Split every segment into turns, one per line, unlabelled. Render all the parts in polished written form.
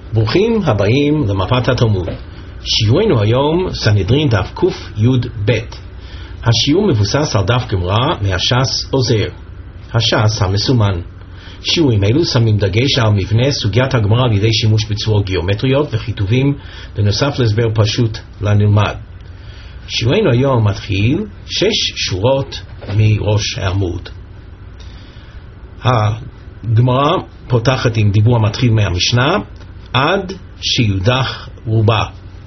ברוכים הבאים למפת התלמוד. שיעורנו היום סנהדרין דף ק"י"ב. השיעור מבוסס על דף גמרא מהש"ס עוזר, הש"ס המסומן. שיעורים אלו שמים דגש על מבנה סוגיית הגמרא על ידי שימוש בצורות גיאומטריות וכיתובים בנוסף להסבר פשוט לנלמד. שיעורנו היום מתחיל 6 שורות מראש העמוד. הגמרא פותחת עם דיבור המתחיל מהמשנה עד שיודח רובה.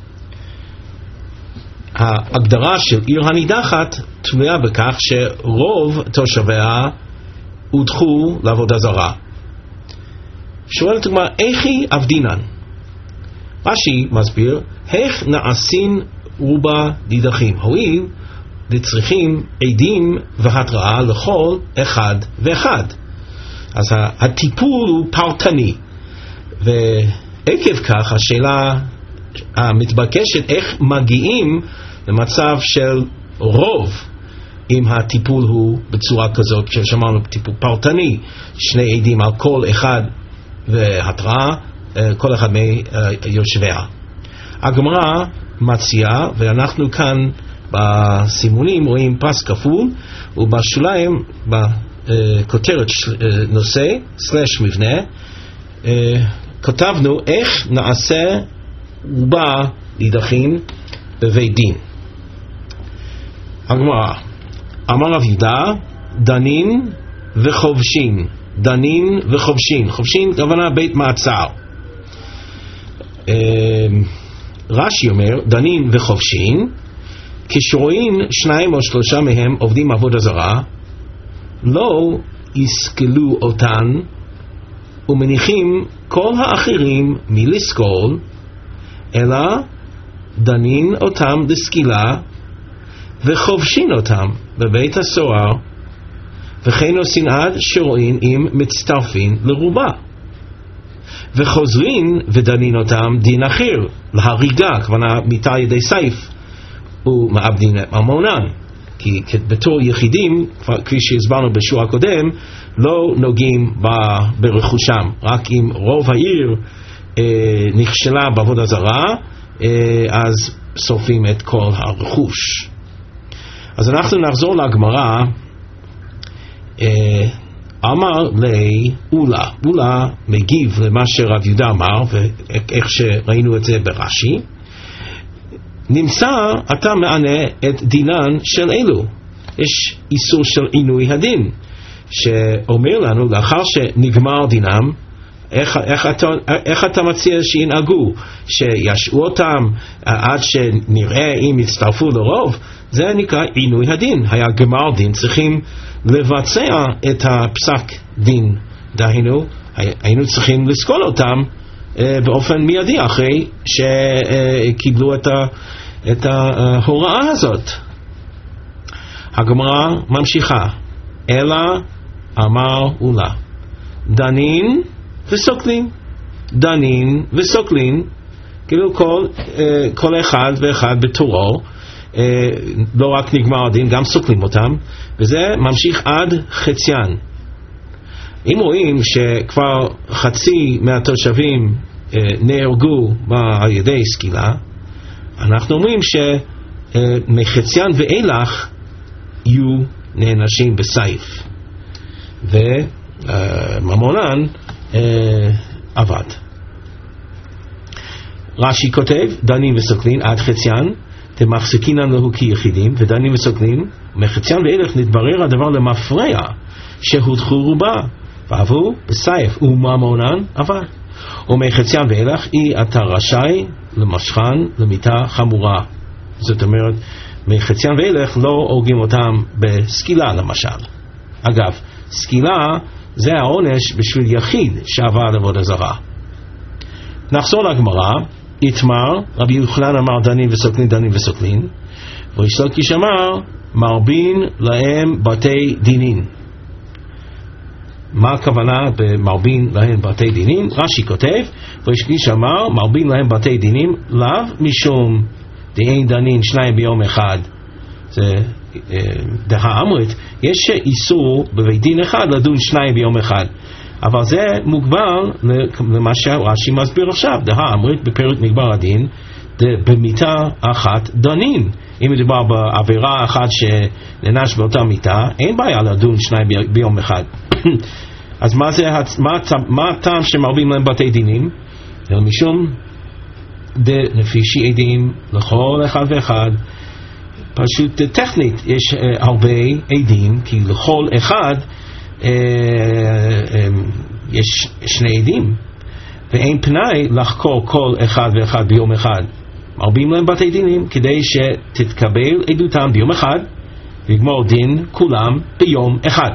ההגדרה של עיר הנידחת תלויה בכך שרוב תושביה הודחו לעבודה זרה. שואלת הגמרא, איך היא עבדינן? רש"י מסביר, איך נעשין רובה נידחים? הואיל צריכים עדים והתראה לכל אחד ואחד. אז הטיפול הוא פרטני, ועקב כך השאלה המתבקשת איך מגיעים למצב של רוב אם הטיפול הוא בצורה כזאת ששמענו טיפול פרטני, 2 עדים על כל אחד והתראה כל אחד מיושביה. הגמרא מציעה, ואנחנו כאן בסימונים רואים פס כפול, ובשוליים בכותרת נושא / מבנה כתבנו איך נעשה רובה נידחים בבית דין. הגמרא, אמר רב יהודה, דנין וחובשין. דנין וחובשין, חובשין כוונה בית מעצר. רש"י אומר, דנין וחובשין, כשרואים 2 או 3 מהם עובדים עבודה זרה, לא יסכלו אותן ומניחים כל האחרים מלסכול, אלא דנין אותם לסקילה וחובשין אותם בבית הסוהר, וכן עושים עד שרואים אם מצטרפים לרובה, וחוזרים ודנין אותם דין אחר להריגה, כוונה מיתה ידי סייף, ומאבדין את ממונן, כי בתור יחידים, כפי שהסברנו בשיעור הקודם, לא נוגעים ברכושם, רק אם רוב העיר נכשלה בעבודה זרה, אז שורפים את כל הרכוש. אז אנחנו נחזור לגמרא. אמר לי אולה, אולה מגיב למה שרב יהודה אמר ואיך שראינו את זה ברש"י. נמצא אתה מענה את דינן של אלו. יש איסור של עינוי הדין שאומר לנו לאחר שנגמר דינם, איך אתה מציע שינהגו? שישעו אותם עד שנראה אם יצטרפו לרוב? זה נקרא עינוי הדין. היה גמר דין, צריכים לבצע את הפסק דין, דהיינו היינו צריכים לסכול אותם באופן מיידי אחרי שקיבלו את ההוראה הזאת. הגמרא ממשיכה, אלא אמר אולה, דנין וסוקלין. דנין וסוקלין, כאילו כל אחד ואחד בתורו, לא רק נגמר הדין, גם סוקלים אותם, וזה ממשיך עד חציין. אם רואים שכבר חצי מהתושבים נהרגו על ידי סקילה, אנחנו אומרים שמחציין ואילך יהיו נענשים בסייף, וממונן עבד. רש"י כותב, דנים וסוקלים עד חציין תמחזקינן לו כיחידים, ודנים וסוקלים מחציין ואילך נתברר הדבר למפרע שהודחו רובה ועבו בסייף, וממונן עבד. ומחציין ואילך אתה רשאי למשכן למיתה חמורה. זאת אומרת, מחציין ואילך לא הורגים אותם בסקילה למשל. אגב, סקילה זה העונש בשביל יחיד שעבר לעבודה זרה. נחזור לגמרא. יתמר, רבי יוחנן אמר דנין וסוקלין, דנין וסוקלין, וריש לקיש אמר מרבין להם בתי דינין. מה הכוונה במרבין להם בתי דינין? רש"י כותב, וריש לקיש אמר מרבין להם בתי דינין לאו משום דאין דנין 2 ביום אחד. זה דהה אמרית, יש איסור בבית דין אחד לדון 2 ביום אחד, אבל זה מוגבל למה שרש"י מסביר עכשיו. אמרית בפרק מגבר הדין, במיתה אחת דנין. אם מדובר בעבירה אחת שנענש באותה מיתה, אין בעיה לדון שניים ביום אחד. אז מה הטעם שמרבים להם בתי דינים? משום דנפישי עדים לכל אחד ואחד. פשוט טכנית יש הרבה עדים, כי לכל אחד יש שני עדים, ואין פנאי לחקור כל אחד ואחד ביום אחד. מרבים להם בתי דינים כדי שתתקבל עדותם ביום אחד ויגמור דין כולם ביום אחד.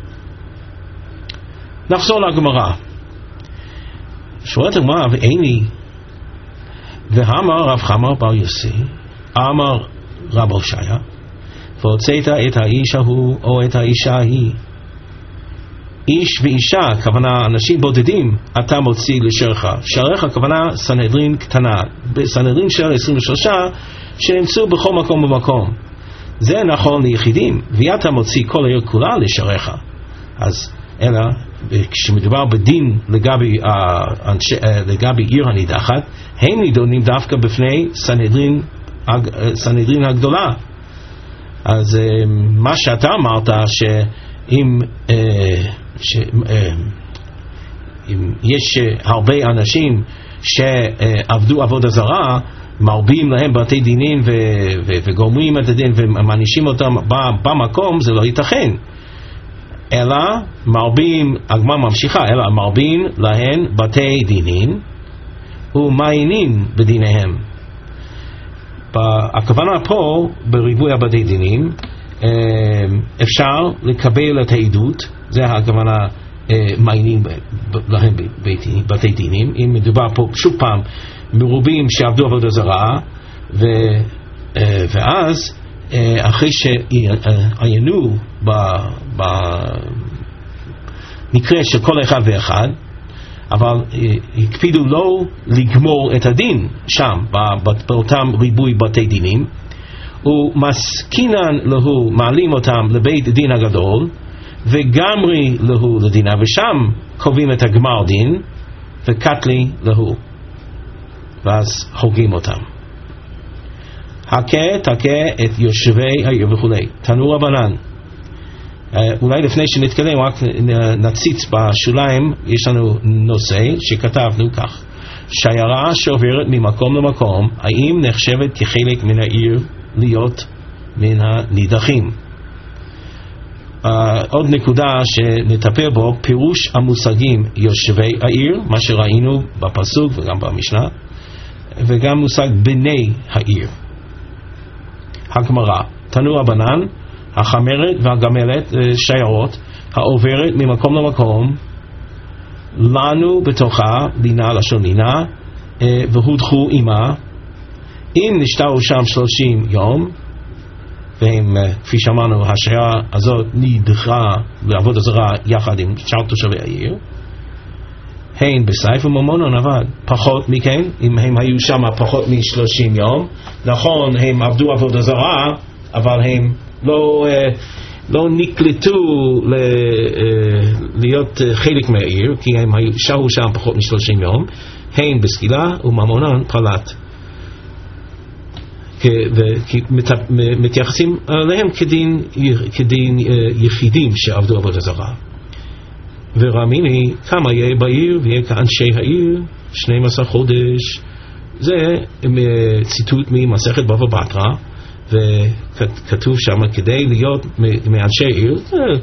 נחזור לגמרא. שואלת הגמרא, ואין לי, והאמר רב חמר בר יוסי, אמר רב הושעיה, והוצאת את האיש ההוא או את האישה ההיא. איש ואישה, כוונה אנשים בודדים, אתה מוציא לשערך. שערך הכוונה סנהדרין קטנה, סנהדרין של 23 שנמצאו בכל מקום ומקום. זה נכון ליחידים, ואתה מוציא כל העיר כולה לשערך. אז אלא כשמדובר בדין לגבי עיר הנידחת, הם נידונים דווקא בפני סנהדרין הגדולה. אז מה שאתה אמרת, שאם יש הרבה אנשים שעבדו עבודה זרה, מרבים להם בתי דינים וגומרים את הדין ומענישים אותם במקום, זה לא ייתכן. אלא מרבים, הגמרא ממשיכה, אלא מרבים להם בתי דינים ומעיינים בדיניהם. הכוונה פה בריבוי הבתי דינים, אפשר לקבל את העדות, זה הכוונה מעיינים להם בתי דינים. אם מדובר פה שוב פעם מרובים שעבדו עבודה זרה, ואז אחרי שעיינו במקרה של כל אחד ואחד, אבל הקפידו לא לגמור את הדין שם באותם ריבוי בתי דינים, ומסכינן לו, מעלים אותם לבית דין הגדול וגמרי לו לדינה, ושם קובעים את הגמר דין וקטלי לו, ואז חוגים אותם. תכה את יושבי העיר וכו'. תנו רבנן. אולי לפני שנתקדם רק נציץ בשוליים, יש לנו נושא שכתבנו כך: שיירה שעוברת ממקום למקום, האם נחשבת כחלק מן העיר להיות מן הנידחים? עוד נקודה שנטפל בו, פירוש המושגים יושבי העיר, מה שראינו בפסוק וגם במשנה, וגם מושג בני העיר. הגמרא, תנו רבנן, החמרת והגמלת שיירות העוברת ממקום למקום, לנו בתוכה לינה לשון לינה, והודחו עמה, אם נשתרו שם 30 יום, והם כפי שאמרנו השיירה הזאת נדחה לעבוד הזרה יחד עם שאר תושבי העיר, הן בסייף וממונון עבד פחות מכן, אם הם היו שם פחות מ-30 יום. נכון, הם עבדו עבודה זרה, אבל הם לא נקלטו להיות חלק מהעיר, כי הם שהו שם פחות מ-30 יום. הן בסקילה וממונון פלט, מתייחסים עליהם כדין יחידים שעבדו עבודה זרה. ורמיני כמה יהיה בעיר ויהיה כאנשי העיר 12 חודש. זה ציטוט ממסכת בבא בתרא, וכתוב שם כדי להיות מאנשי העיר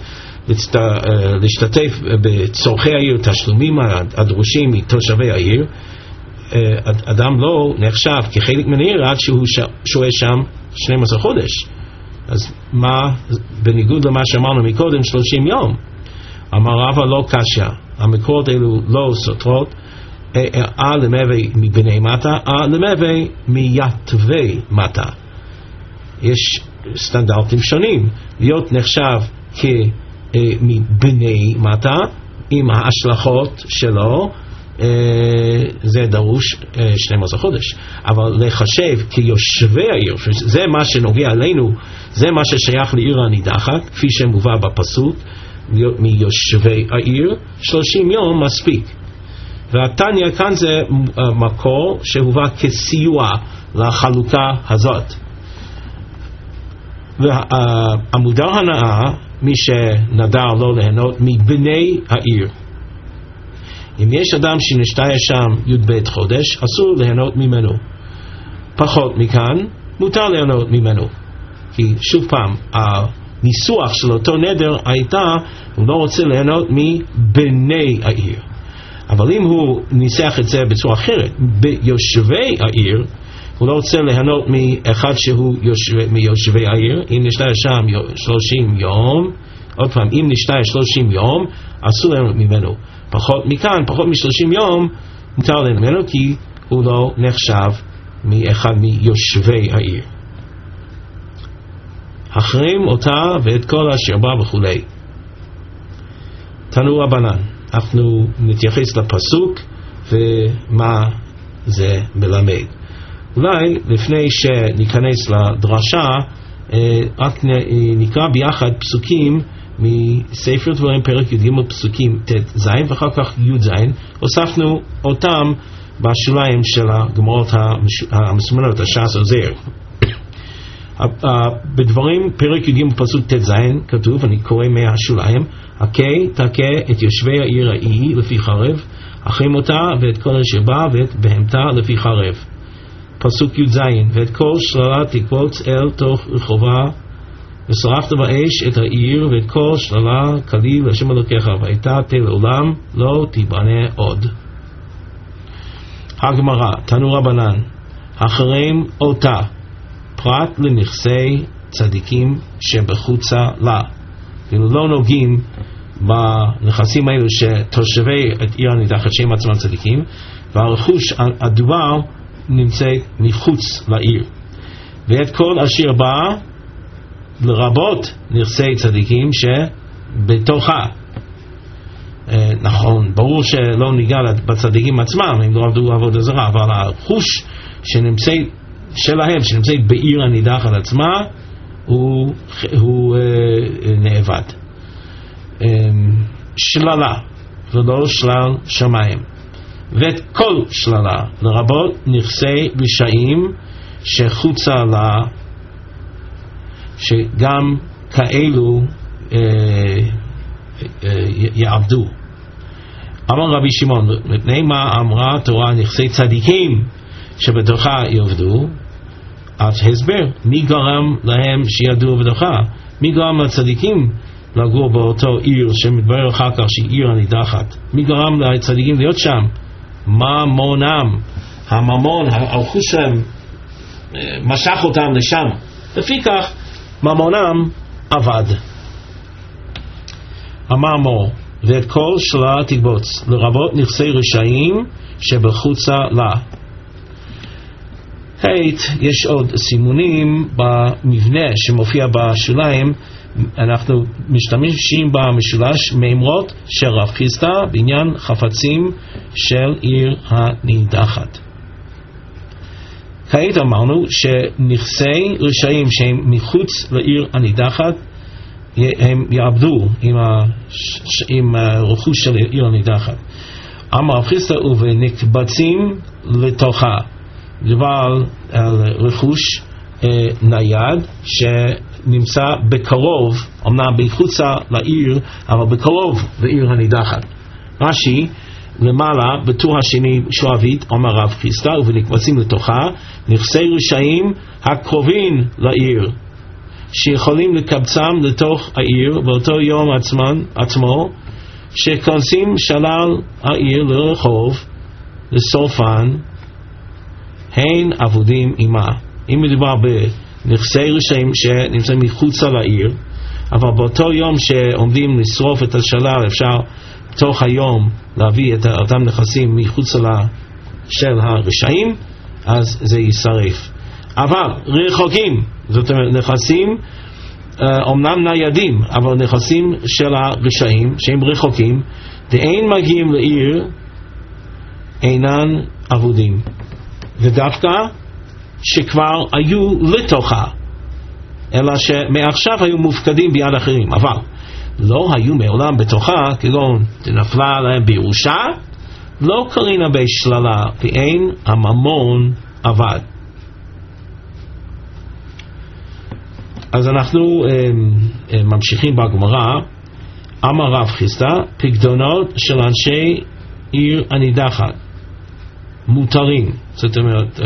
להשתתף בצורכי העיר, תשלומים הדרושים מתושבי העיר. אדם לא נחשב כחלק מן העיר עד שהוא שוהה שם 12 חודש. אז מה, בניגוד למה שאמרנו מקודם 30 יום, אמר רבא לא קשיא, המקורות האלו לא סותרות, למבי מבני מטה, למבי מיתבי מטה. יש סטנדרטים שונים. להיות נחשב כמבני מטה עם ההשלכות שלו, זה דרוש 12 חודש. אבל לחשב כיושבי העיר, זה מה שנוגע עלינו, זה מה ששייך לעיר הנידחת, כפי שמובא בפסוק, מיושבי העיר, 30 יום מספיק. והתניא כאן זה מקור שהובא כסיוע לחלוקה הזאת. והמודר הנאה, מי שנדר לא ליהנות מבני העיר. אם יש אדם שנשתהה שם י"ב חודש, אסור ליהנות ממנו. פחות מכאן, מותר ליהנות ממנו. כי שוב פעם, הניסוח של אותו נדר הייתה, הוא לא רוצה ליהנות מבני העיר. אבל אם הוא ניסח את זה בצורה אחרת, ביושבי העיר, הוא לא רוצה ליהנות מאחד שהוא מיושבי העיר. אם נשתהה שם 30 יום, עוד פעם, אם נשתהה 30 יום, אסור ליהנות ממנו. פחות מכאן, פחות מ-30 יום, מותר ליהנות ממנו, כי הוא לא נחשב מאחד מיושבי העיר. החרים אותה ואת כל אשר בה וכולי. תנו רבנן, אנחנו נתייחס לפסוק ומה זה מלמד. אולי לפני שניכנס לדרשה, רק נקרא ביחד פסוקים מספר דברים פרק י"ג פסוקים ט"ז ואחר כך י"ז. הוספנו אותם בשוליים של הגמרות המסומנות, הש"ס עוזר. בדברים פרק י"ג פסוק ט"ז כתוב, אני קורא מהשוליים, הכה תכה את יושבי העיר ההיא לפי חרב, החרים אותה ואת כל אשר בה ואת בהמתה לפי חרב. פסוק י"ז, ואת כל שללה תקבוץ אל תוך רחובה, ושרפת באש את העיר ואת כל שללה כליל להשם אלוקיך, והייתה לעולם לא תיבנה עוד. הגמרא, תנו רבנן, החרים אותה פרט לנכסי צדיקים שבחוצה לה. כאילו לא נוגעים בנכסים האלו שתושבי את עיר הנידחת שהם עצמם צדיקים, והרכוש הדובר נמצאת מחוץ לעיר. ואת כל אשר בא לרבות נכסי צדיקים שבתוכה. נכון, ברור שלא ניגע בצדיקים עצמם, הם לא עבדו עבודה זרה, אבל הרכוש שנמצאת שלהם, שנמצאת בעיר הנידחת עצמה, הוא נאבד. שללה, ולא שלל שמיים. ואת כל שללה, לרבות נכסי רשעים שחוצה לה, שגם כאלו יעבדו. אמר רבי שמעון, מפני מה אמרה התורה נכסי צדיקים שבתוכה יעבדו? אז הסבר, מי גרם להם שיעבדו בתוכה? מי גרם לצדיקים לגור באותו עיר שמתברר אחר כך שהיא עיר הנידחת? מי גרם לצדיקים להיות שם? ממונם, הממון, הרכוש שלהם משך אותם לשם, לפי כך ממונם עבד. אמר מור, ואת כל שלה תקבוץ, לרבות נכסי רשעים שבחוצה לה. יש עוד סימונים במבנה שמופיע בשוליים. אנחנו משתמשים במשולש מימרות של רב חיסדא בעניין חפצים של עיר הנידחת. כעת אמרנו שנכסי רשעים שהם מחוץ לעיר הנידחת הם יעבדו עם רכוש של עיר הנידחת. אמר רב חיסדא, ונקבצים לתוכה. דבר על רכוש נייד שנמצא בקרוב, אמנם בחוצה לעיר, אבל בקרוב לעיר הנידחת. רש"י למעלה בטור השני שואבית, אמר רב חיסדא, ונקבצים לתוכה נכסי רשעים הקרובים לעיר, שיכולים לקבצם לתוך העיר באותו יום עצמו, שכנסים שלל העיר לרחוב לסופן, הן עבודים עמה. אם מדובר בנכסי רשעים שנמצאים מחוץ לעיר, אבל באותו יום שעומדים לשרוף את השלל, אפשר תוך היום להביא את אותם נכסים מחוץ של הרשעים, אז זה יישרף. אבל רחוקים, זאת אומרת נכסים אומנם ניידים, אבל נכסים של הרשעים שהם רחוקים, ואין מגיעים לעיר, אינן עבודים. ודווקא שכבר היו לתוכה, אלא שמעכשיו היו מופקדים ביד אחרים. אבל לא היו מעולם בתוכה, כגון נפלה עליהם בירושה, לא קרינה בשללה, ואין הממון עבד. אז אנחנו ממשיכים בגמרא. אמר רב חיסדא, פקדונות של אנשי עיר הנידחת מותרים. זאת אומרת,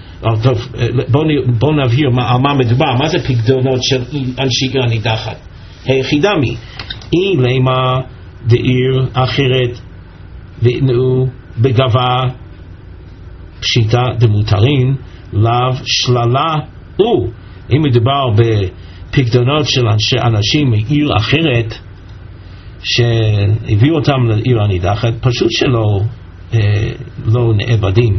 בואו נבהיר על מה מדובר. מה זה פקדונות של אנשי עיר הנידחת? היחידמי, אי למה דעיר אחרת ויתנאו בגבה פשיטה דמותרים, לאו שללה הוא. אם מדובר בפקדונות של אנשים מעיר אחרת שהביאו אותם לעיר הנידחת, פשוט שלא לא נאבדים.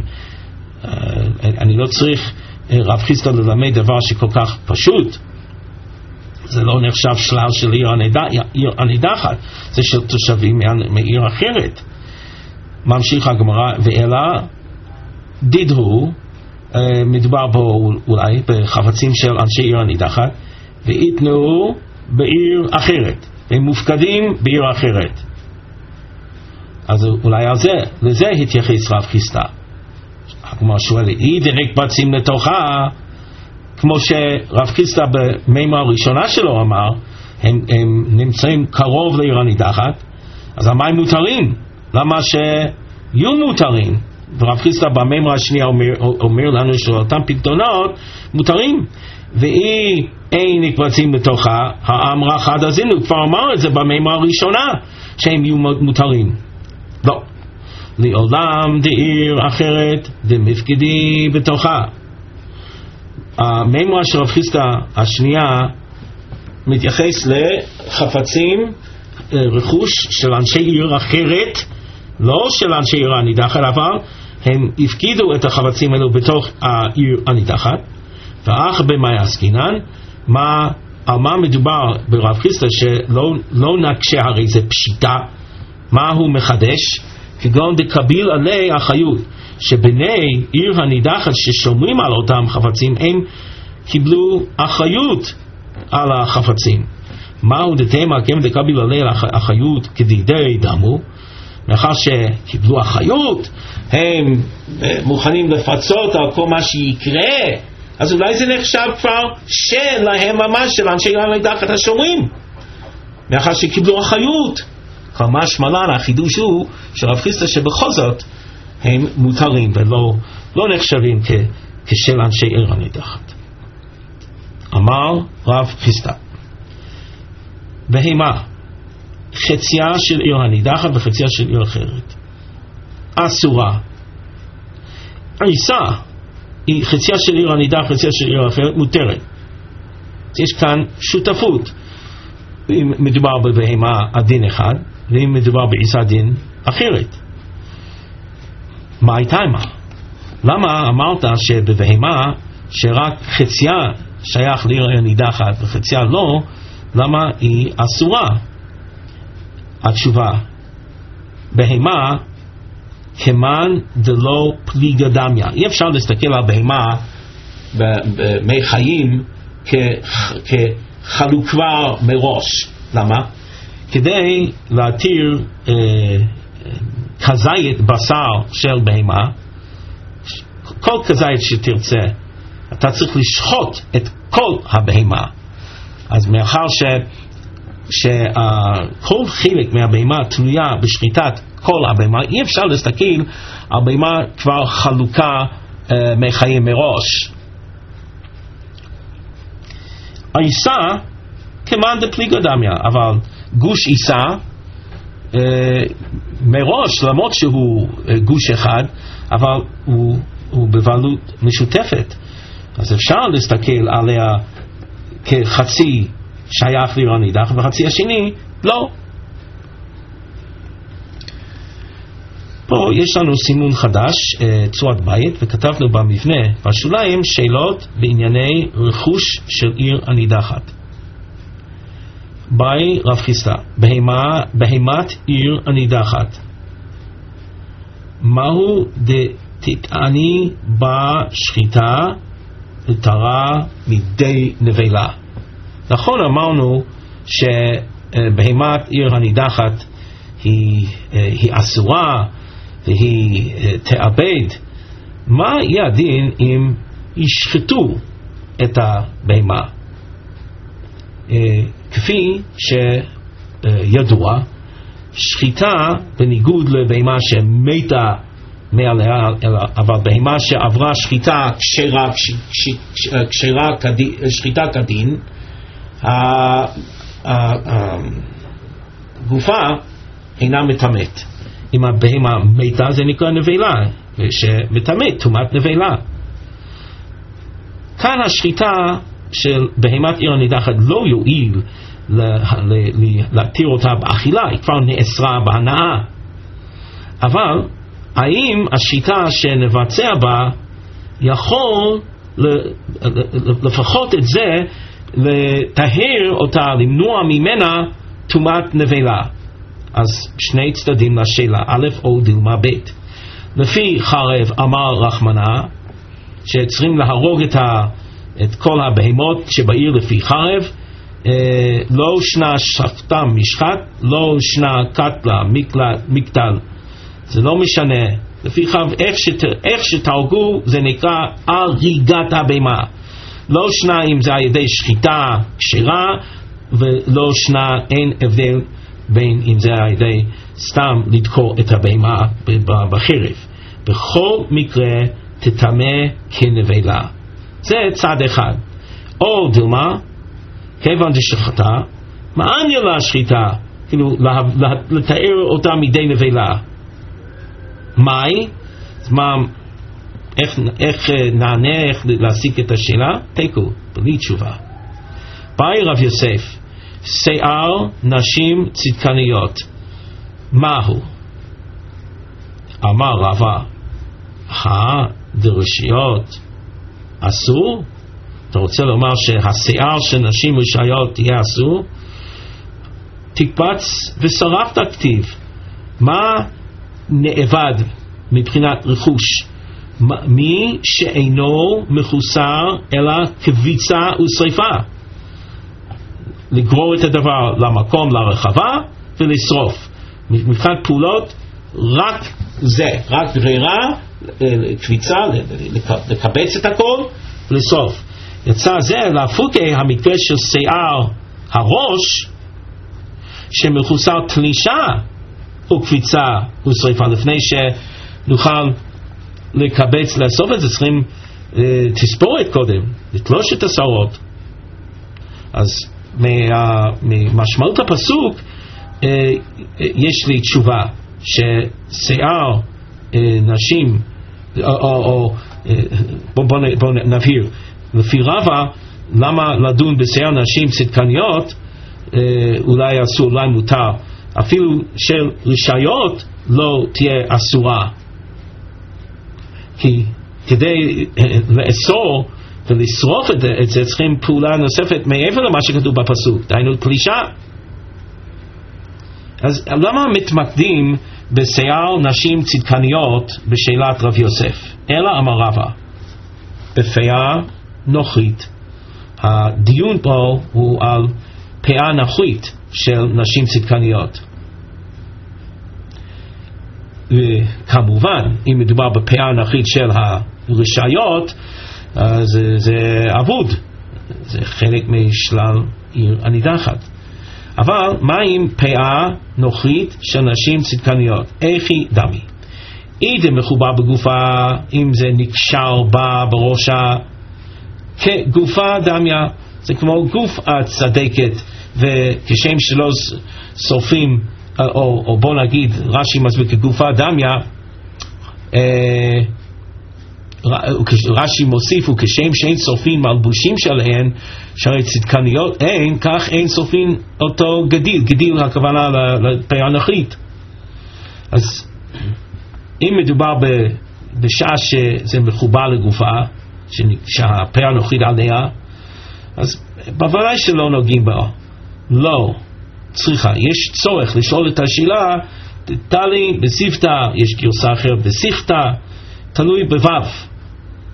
אני לא צריך רב חיסדא ללמד דבר שכל כך פשוט. זה לא נחשב שלל של עיר הנידחת, זה של תושבים מעיר אחרת. ממשיך הגמרא, ואלה דידהו, מדובר בו אולי בחפצים של אנשי עיר הנידחת, ויתנו בעיר אחרת, הם מופקדים בעיר אחרת. אז אולי על זה, לזה התייחס רב חיסדא. כמו שואל, אי דנקבצים לתוכה, כמו שרב חיסדא במימה הראשונה שלו אמר, הם נמצאים קרוב לעיר הנידחת, אז המים מותרים, למה שיהיו מותרים? ורב חיסדא במימה השנייה אומר לנו שאותם פקדונות מותרים, ואי אין נקבצים לתוכה, האמרה חד הזינו, כבר אמר את זה במימה הראשונה, שהם יהיו מותרים. לא. לעולם דעיר אחרת דמפקדי בתוכה. המימרה של רב חיסדא השנייה מתייחס לחפצים, רכוש של אנשי עיר אחרת, לא של אנשי עיר הנידחת, אבל הם הפקידו את החפצים האלו בתוך העיר הנידחת. ואך במאי עסקינן, על מה מדובר ברב חיסדא שלא נקשה, הרי זה פשיטה, מה הוא מחדש? כגון דקביל עלי החיות, שבני עיר הנידחת ששומרים על אותם חפצים, הם קיבלו אחריות על החפצים. מהו דתמה כם דקביל עלי החיות כדידי דמו, מאחר שקיבלו אחריות, הם מוכנים לפצות על כל מה שיקרה, אז אולי זה נחשב כבר שלהם ממש, של אנשי עיר הנידחת השומרים, מאחר שקיבלו אחריות. ממש מלן, החידוש הוא של רב חיסדא שבכל זאת הם מותרים ולא נחשבים כשל אנשי עיר הנידחת. אמר רב חיסדא, בהמה חציה של עיר הנידחת וחציה של עיר אחרת אסורה. עיסה היא חציה של עיר הנידחת וחציה של עיר אחרת מותרת. יש כאן שותפות. אם מדובר בבהמה הדין אחד, ואם מדובר בעיסה דין אחרת. מה הייתה מה? למה אמרת שבבהמה שרק חציה שייך לעיר הנידחת וחציה לא, למה היא אסורה? התשובה, בהמה כמן דלא פליגה דמיה. אי אפשר להסתכל על בהמה במי חיים כחלוקה מראש. למה? כדי להתיר כזית בשר של בהמה, כל כזית שתרצה, אתה צריך לשחוט את כל הבהמה. אז מאחר שכל חלק מהבהמה תלויה בשחיטת כל הבהמה, אי אפשר להסתכל על בהמה כבר חלוקה מחיים מראש. העיסה כמאן דפליגה דמיה, אבל גוש עיסה מראש, למרות שהוא גוש אחד, אבל הוא בבעלות משותפת, אז אפשר להסתכל עליה כחצי שייך לעיר הנידחת וחצי השני לא. פה יש לנו סימון חדש, צורת בית, וכתבנו במבנה בשוליים שאלות בענייני רכוש של עיר הנידחת. ביי רב חיסדא, בהמת עיר הנידחת, מהו דתעני בשחיטה לתרה מדי נבלה. נכון, אמרנו בהמת עיר הנידחת היא אסורה והיא תאבד, מה יהיה הדין אם ישחטו את הבהמה? כפי שידוע, שחיטה בניגוד לבהמה שמתה מעליה, אבל בהמה שעברה שחיטה כשרה שחיטה כדין, הגופה אינה מטמאת. אם הבהמה מתה זה נקרא נבלה, שמטמאת טומאת נבלה. כאן השחיטה של בהמת עיר הנידחת לא יועיל להתיר אותה באכילה, היא כבר נאסרה בהנאה. אבל האם השיטה שנבצע בה יכול לפחות את זה לטהר אותה, למנוע ממנה טומאת נבלה? אז שני צדדים לשאלה, א' או דילמה ב'. לפי חרב אמר רחמנה שצריכים להרוג את כל הבהמות שבעיר לפי חרב, לא שנה שפטם משחת, לא שנה קטלה מקטל, זה לא משנה. לפי חרב איך שתהרגו זה נקרא הריגת הבהמה. לא שנה אם זה על ידי שחיטה כשרה, ולא שנה אין הבדל בין אם זה על ידי סתם לדקור את הבהמה בחרב. בכל מקרה תטמא כנבלה. זה צד אחד. או דילמה, כיוון דשחטה, מעניין לה שחיטה, כאילו לתאר אותה מידי נבלה. מהי? איך נענה, איך להסיק את השאלה? תיקו, בלי תשובה. באי רב יוסף, שיער נשים צדקניות, מהו? אמר רבא, דרשיות אסור? אתה רוצה לומר שהשיער של נשים רשעיות יהיה אסור? תקבץ ושרפת כתיב. מה נאבד מבחינת רכוש? מי שאינו מחוסר אלא קביצה ושריפה, לגרור את הדבר למקום, לרחבה ולשרוף. מבחינת פעולות רק זה, רק ברירה, קביצה, לקבץ את הכל ולשרוף. יצא זה להפוקי המקרה של שיער הראש שמחוסר תלישה וקביצה ושריפה. לפני שנוכל לקבץ לאסוף את זה צריכים תספורת קודם, לתלוש את השערות. אז ממשמעות הפסוק יש לי תשובה ששיער נשים, בוא נבהיר, לפי רבא למה לדון בשיער נשים צדקניות אולי אסור, אולי מותר, אפילו של רשעיות לא תהיה אסורה, כי כדי לאסור ולשרוף את זה צריכים פעולה נוספת מעבר למה שכתוב בפסוק, דהיינו תלישה. אז למה מתמקדים בשיער נשים צדקניות בשאלת רב יוסף? אלא אמר רבא, בפאה נוחית. הדיון פה הוא על פאה נוחית של נשים צדקניות. וכמובן אם מדובר בפאה נוחית של הרשעיות, זה אבוד, זה חלק משלל עיר הנידחת. אבל מה עם פאה נוחית של נשים צדקניות? איך היא דמי? איזה מחובר בגופה, אם זה נקשר בה בראשה, כגופה דמיה, זה כמו גוף הצדקת, וכשם שלא שורפים, או בוא נגיד רש"י מסביר כגופה דמיה, רש"י מוסיף, וכשם שאין שורפים מלבושים שלהן, שהרי צדקניות אין, כך אין שורפים אותו גדיל, גדיל הכוונה לפאה נוחית. אז אם מדובר בשעה שזה מחובר לגופה, שהפאה נוחית עליה, אז בוודאי שלא נוגעים בה. לא צריכה, יש צורך לשאול את השאלה, תלי בספתא, יש גרסה אחרת בסיכתא, תלוי בוו.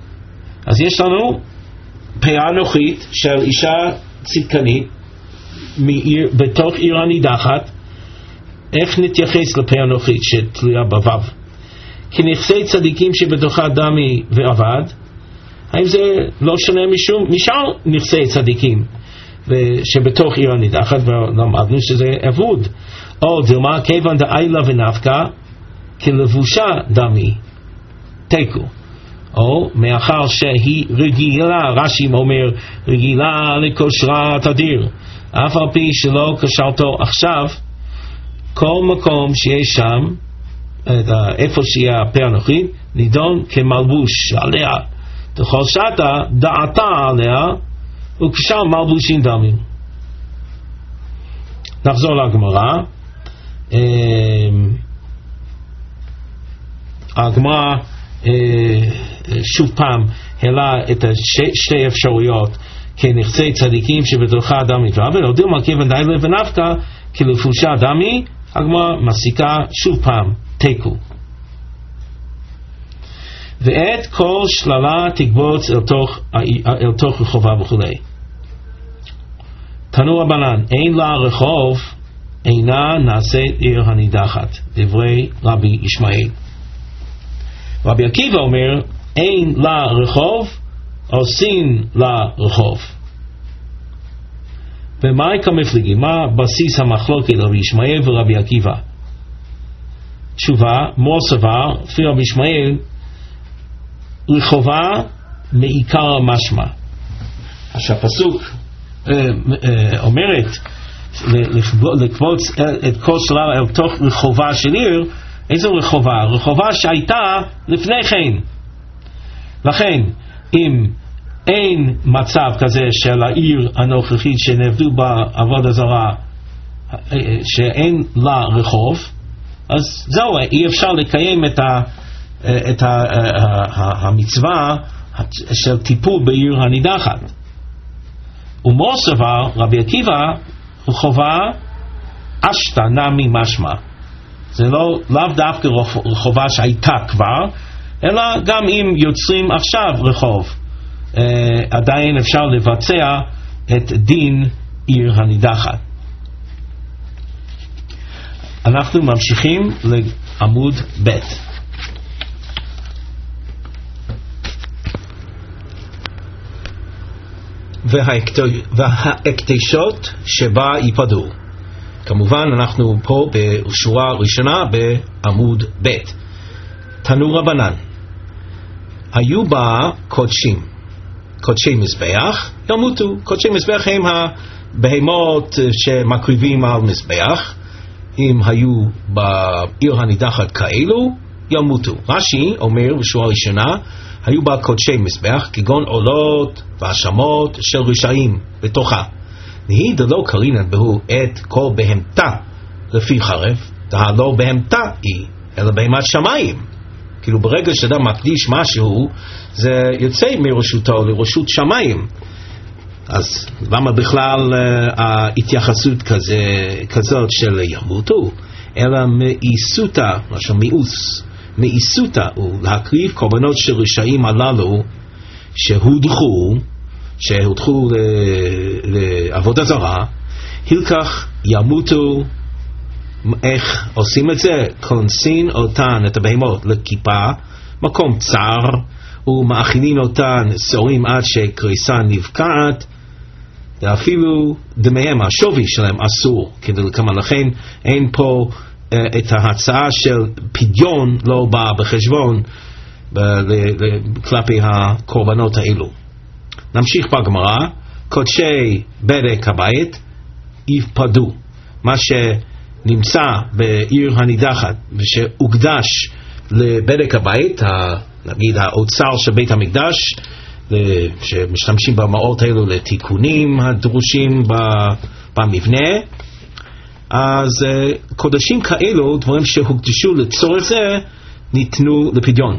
אז יש לנו פאה נוחית של אישה צדקנית, בתוך עיר הנידחת, איך נתייחס לפה הנוכחית שתלויה בוו? כי נכסי צדיקים שבתוכה דמי ועבד, האם זה לא שונה משאר נכסי צדיקים שבתוך עיר הנידחת, ולמדנו שזה אבוד? או דלמה כיוון דאיילה ונפקה כלבושה דמי תיקו, או מאחר שהיא רגילה, רש"י אומר רגילה לכושרה תדיר, אף על פי שלא כשרתו עכשיו, כל מקום שיש שם איפה שיהיה הפה הנוכחית נידון כמלבוש עליה, וכל שעתה דעתה עליה וכשם מלבושים דמים. נחזור לגמרא. הגמרא שוב פעם העלה את שתי אפשרויות כנכסי צדיקים שבתוכה דמי ועבד, או דילמה כיוון דאיילה ונפקה כלבושה דמי, הגמרא מסיקה שוב פעם תיקו. ואת כל שללה תקבוץ אל תוך רחובה וכולי. תנו רבנן, אין לה רחוב אינה נעשית עיר הנידחת, דברי רבי ישמעאל. רבי עקיבא אומר אין לה רחוב עושים לה רחוב. ומה כמפלגים? מה בסיס המחלוקת רבי ישמעאל ורבי עקיבא? תשובה, מור סבר לפי רבי ישמעאל רחובה מעיקר משמע. שהפסוק אומרת לקבוץ את כל שלל אל תוך רחובה של עיר. איזו רחובה? רחובה שהייתה לפני כן. לכן אם אין מצב כזה של העיר הנוכחית שנעבדו בה עבודה זרה שאין לה רחוב, אז זהו, אי אפשר לקיים את המצווה של טיפול בעיר הנידחת. ומור סבר רבי עקיבא רחובה אשתא נמי משמע, זה לאו דווקא רחובה שהייתה כבר, אלא גם אם יוצרים עכשיו רחוב, עדיין אפשר לבצע את דין עיר הנידחת. אנחנו ממשיכים לעמוד ב'. וההקדשות שבה ייפדו. כמובן אנחנו פה בשורה ראשונה בעמוד ב'. תנו רבנן, היו בה קודשי מזבח ימותו. קודשי מזבח הם הבהמות שמקריבים על מזבח. אם היו בעיר הנידחת כאלו ימותו. רש"י אומר בשורה ראשונה היו בה קודשי מזבח כגון עולות והאשמות של רשעים בתוכה. נהי דלא קרינן בהו את כל בהמתה לפי חרב, לא בהמתה היא אלא בהמת שמיים. כאילו ברגע שאדם מקדיש משהו זה יוצא מרשותו לרשות שמיים, אז למה בכלל ההתייחסות כזאת של ימותו? אלא מאיסותה, משהו מאוס, מאיסותה הוא להקריב קורבנות של רשעים הללו שהודחו לעבודה זרה, הלקח ימותו. איך עושים את זה? כונסין אותן את הבהמות לכיפה, מקום צר, ומאכילים אותן סורים עד שקריסה נבקעת, ואפילו דמיהם, השווי שלהם אסור כדי לקמן. לכן אין פה את ההצעה של פדיון לא בא בחשבון כלפי הקורבנות האלו. נמשיך בגמרא. קודשי בדק הבית יפדו. מה שנמצא בעיר הנידחת ושהוקדש לבדק הבית, נגיד האוצר של בית המקדש, שמשתמשים במעות האלו לתיקונים הדרושים במבנה, אז קודשים כאלו, דברים שהוקדשו לצורך זה, ניתנו לפדיון.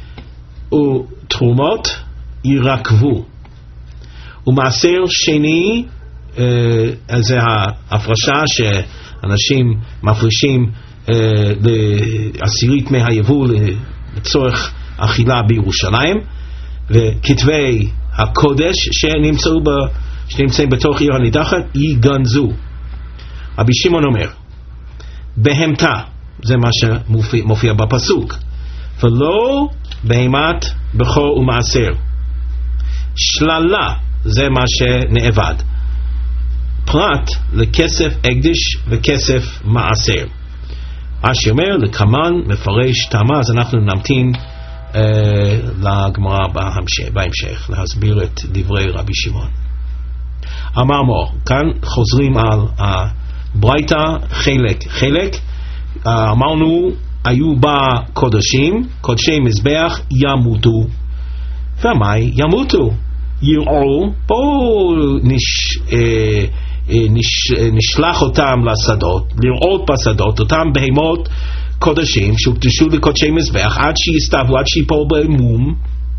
ותרומות ירקבו. ומעשר שני, זה ההפרשה שאנשים מפרישים לעשירית מהיבול לצורך אכילה בירושלים, וכתבי הקודש שנמצאו שנמצאים בתוך עיר הנידחת ייגנזו. רבי שמעון אומר, בהמתה, זה מה שמופיע בפסוק, ולא בהמת בכור ומעשר. שללה, זה מה שנאבד, פרט לכסף הקדש וכסף מעשר. רש"י אומר, לקמן מפרש טעמה, אז אנחנו נמתין לגמרא בהמשך להסביר את דברי רבי שמעון. אמר מור, כאן חוזרים על הברייתא חלק, אמרנו היו בה קודשים, קודשי מזבח ימותו. ומאי ימותו? יראו, בואו נשלח אותם לשדות, לראות בשדות אותם בהמות קודשים שהוקדשו לקודשי מזבח עד שיסתוו, עד שיפול בהם מום,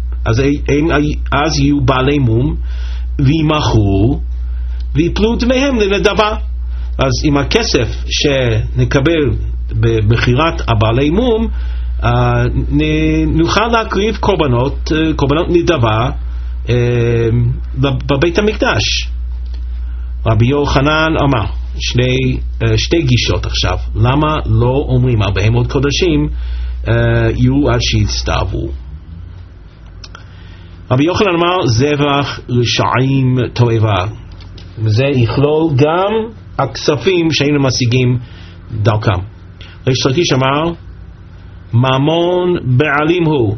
אז יהיו בעלי מום וימחו ויפלו דמיהם לנדבה. אז עם הכסף שנקבל במחירת הבעלי מום נוכל להקריב קורבנות נדבה בבית המקדש. רבי יוחנן אמר שתי גישות עכשיו, למה לא אומרים על בהמות קודשים יהיו עד שיסתוו? רבי יוחנן אמר זבח רשעים תועבה, וזה יכלול גם הכספים שהיינו משיגים דרכם. ריש לקיש אמר ממון בעלים הוא,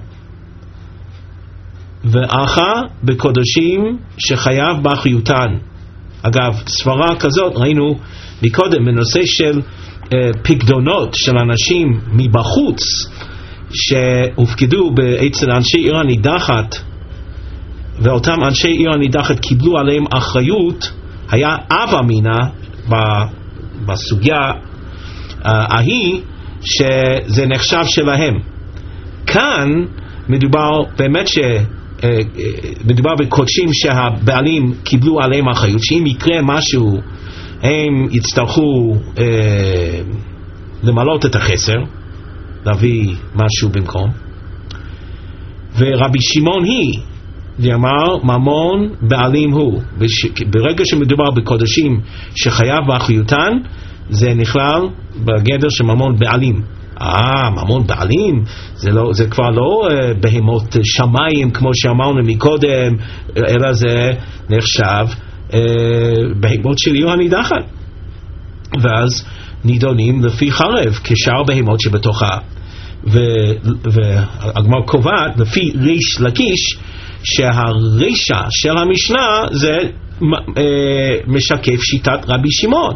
ואחה בקודשים שחייב באחיותן. אגב, סברה כזאת ראינו מקודם בנושא של פקדונות של אנשים מבחוץ שהופקדו אצל אנשי עיר הנידחת, ואותם אנשי עיר הנידחת קיבלו עליהם אחריות, היה אב אמינא בסוגיה ההיא שזה נחשב שלהם. כאן מדובר באמת מדובר בקודשים שהבעלים קיבלו עליהם אחריות, שאם יקרה משהו הם יצטרכו למלות את החסר, להביא משהו במקום. ורבי שמעון אמר ממון בעלים הוא, ברגע שמדובר בקודשים שחייב באחריותן זה נכלל בגדר של ממון בעלים. ממון בעלים זה כבר לא בהמות שמיים כמו שאמרנו מקודם, אלא זה נחשב בהמות של עיר הנידחת, ואז נידונים לפי חרב כשאר בהמות שבתוכה. והגמרא קובעת לפי ריש לקיש שהרישה של המשנה זה משקף שיטת רבי שמעון.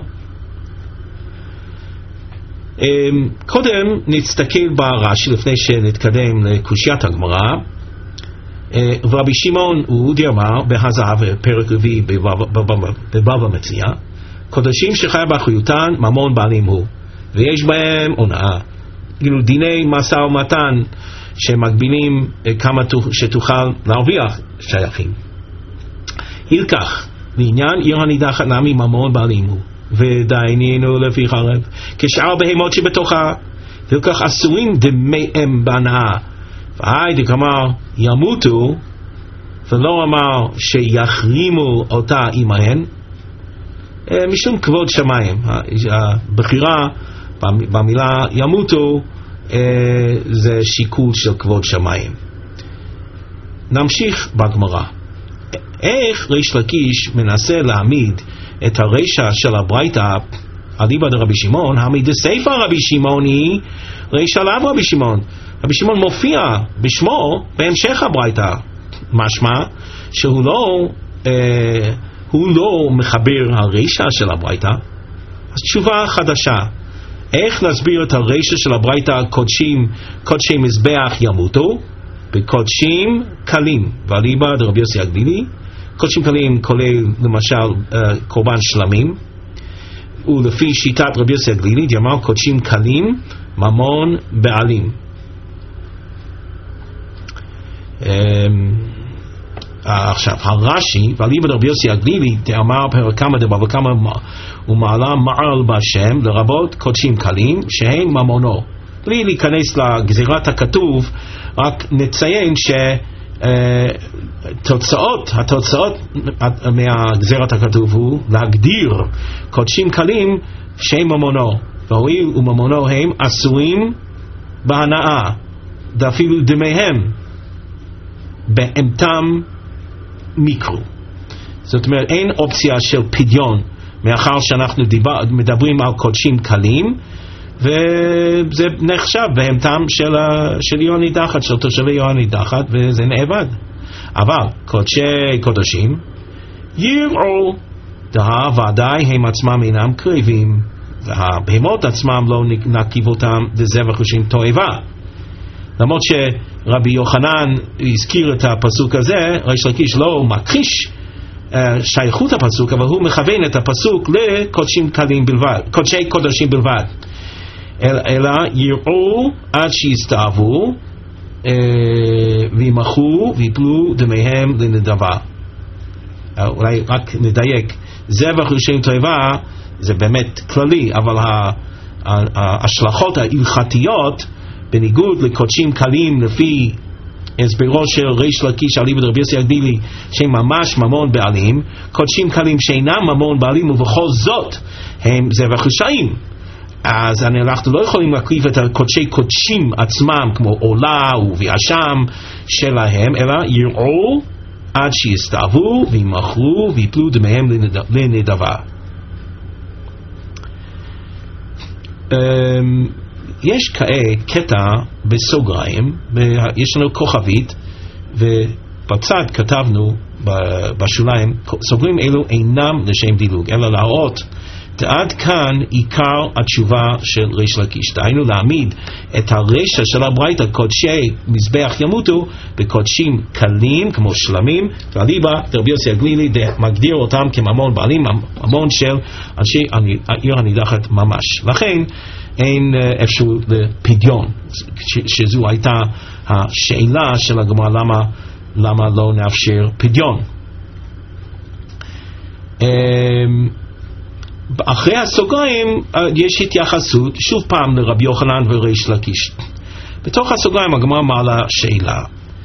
קודם נסתכל ברש"י לפני שנתקדם לקושיית הגמרא. ורבי שמעון אודי אמר בהזהב פרק רביעי בבבא מציעא, קודשים שחייב באחריותן ממון בעלים הוא, ויש בהם הונאה, כאילו דיני משא ומתן שמגבילים כמה שתוכל להרוויח שייכים. הלקח לעניין עיר הנידחת נמי ממון בעלים הוא, ודיינינו לפי חרב כשאר בהמות שבתוכה, ולכך אסורים דמיהם בהנאה. והי דקאמר ימותו, ולא אמר שיחרימו אותה עמהן, משום כבוד שמיים. הבחירה במילה ימותו זה שיקול של כבוד שמיים. נמשיך בגמרא. איך ריש לקיש מנסה להעמיד את הרישה של הברייתא אליבא דרבי שמעון, העמיד ספר רבי שמעון היא רישה לאו רבי שמעון. רבי שמעון מופיע בשמו בהמשך הברייתא, משמע שהוא לא מחבר הרישה של הברייתא. אז תשובה חדשה, איך נסביר את הרישה של הברייתא קודשי מזבח ימותו בקודשים קלים, ואליבא דרבי יוסי הגלילי קודשים קלים כולל למשל קורבן שלמים, ולפי שיטת רבי יוסי הגלילי אמר קודשים קלים ממון בעלים. עכשיו הרש"י ואליבא דרבי יוסי הגלילי אמר פרק כמה דבבא כמה ומעלה מעל בשם לרבות קודשים קלים שהם ממונו. בלי להיכנס לגזירת הכתוב, רק נציין התוצאות מהגזרת הכתוב הוא להגדיר קודשים קלים שהם ממונו, והואיל וממונו הם אסורים בהנאה ואפילו דמיהם באמתם מיקרו. זאת אומרת אין אופציה של פדיון מאחר שאנחנו מדברים על קודשים קלים, וזה נחשב בהמתם של יום הנידחת, של תושבי יום הנידחת, וזה נאבד. אבל קודשי קודשים יראו, ודאי הם עצמם אינם קריבים, והבהמות עצמם לא נקיב אותם לזבח לשם תועבה. למרות שרבי יוחנן הזכיר את הפסוק הזה, ריש לקיש לא מכחיש שייכות הפסוק, אבל הוא מכוון את הפסוק לקודשים קלים בלבד, קודשי קודשים בלבד. אלא יראו עד שיסתעבו וימחו ויפלו דמיהם לנדבה. אולי רק נדייק, זבח לשם תועבה זה באמת כללי, אבל ההשלכות ההלכתיות בניגוד לקודשים קלים לפי הסברו של ריש לקיש אליבא דרבי יוסי הגלילי שהם ממש ממון בעלים, קודשים קלים שאינם ממון בעלים ובכל זאת הם זבח רשעים, אז אנחנו לא יכולים להקריב את הקודשי קודשים עצמם כמו עולה וביאשם שלהם, אלא יראו עד שיסתעבו וימחרו ויפלו דמיהם לנדבה. יש קטע בסוגריים, יש לנו כוכבית, ובצד כתבנו בשוליים, סוגרים אלו אינם לשם דילוג, אלא להראות עד כאן עיקר התשובה של ריש לקיש, דהיינו להעמיד את הרשע של הברייתא קודשי מזבח ימותו בקודשים קלים כמו שלמים, ואליבא דרבי יוסי הגלילי מגדיר אותם כממון בעלים, ממון של אנשי העיר הנידחת ממש. לכן אין אפשרות לפדיון, שזו הייתה השאלה של הגמרא, למה לא נאפשר פדיון. אחרי הסוגריים יש התייחסות שוב פעם לרבי יוחנן וריש לקיש. בתוך הסוגריים הגמרא מעלה שאלה,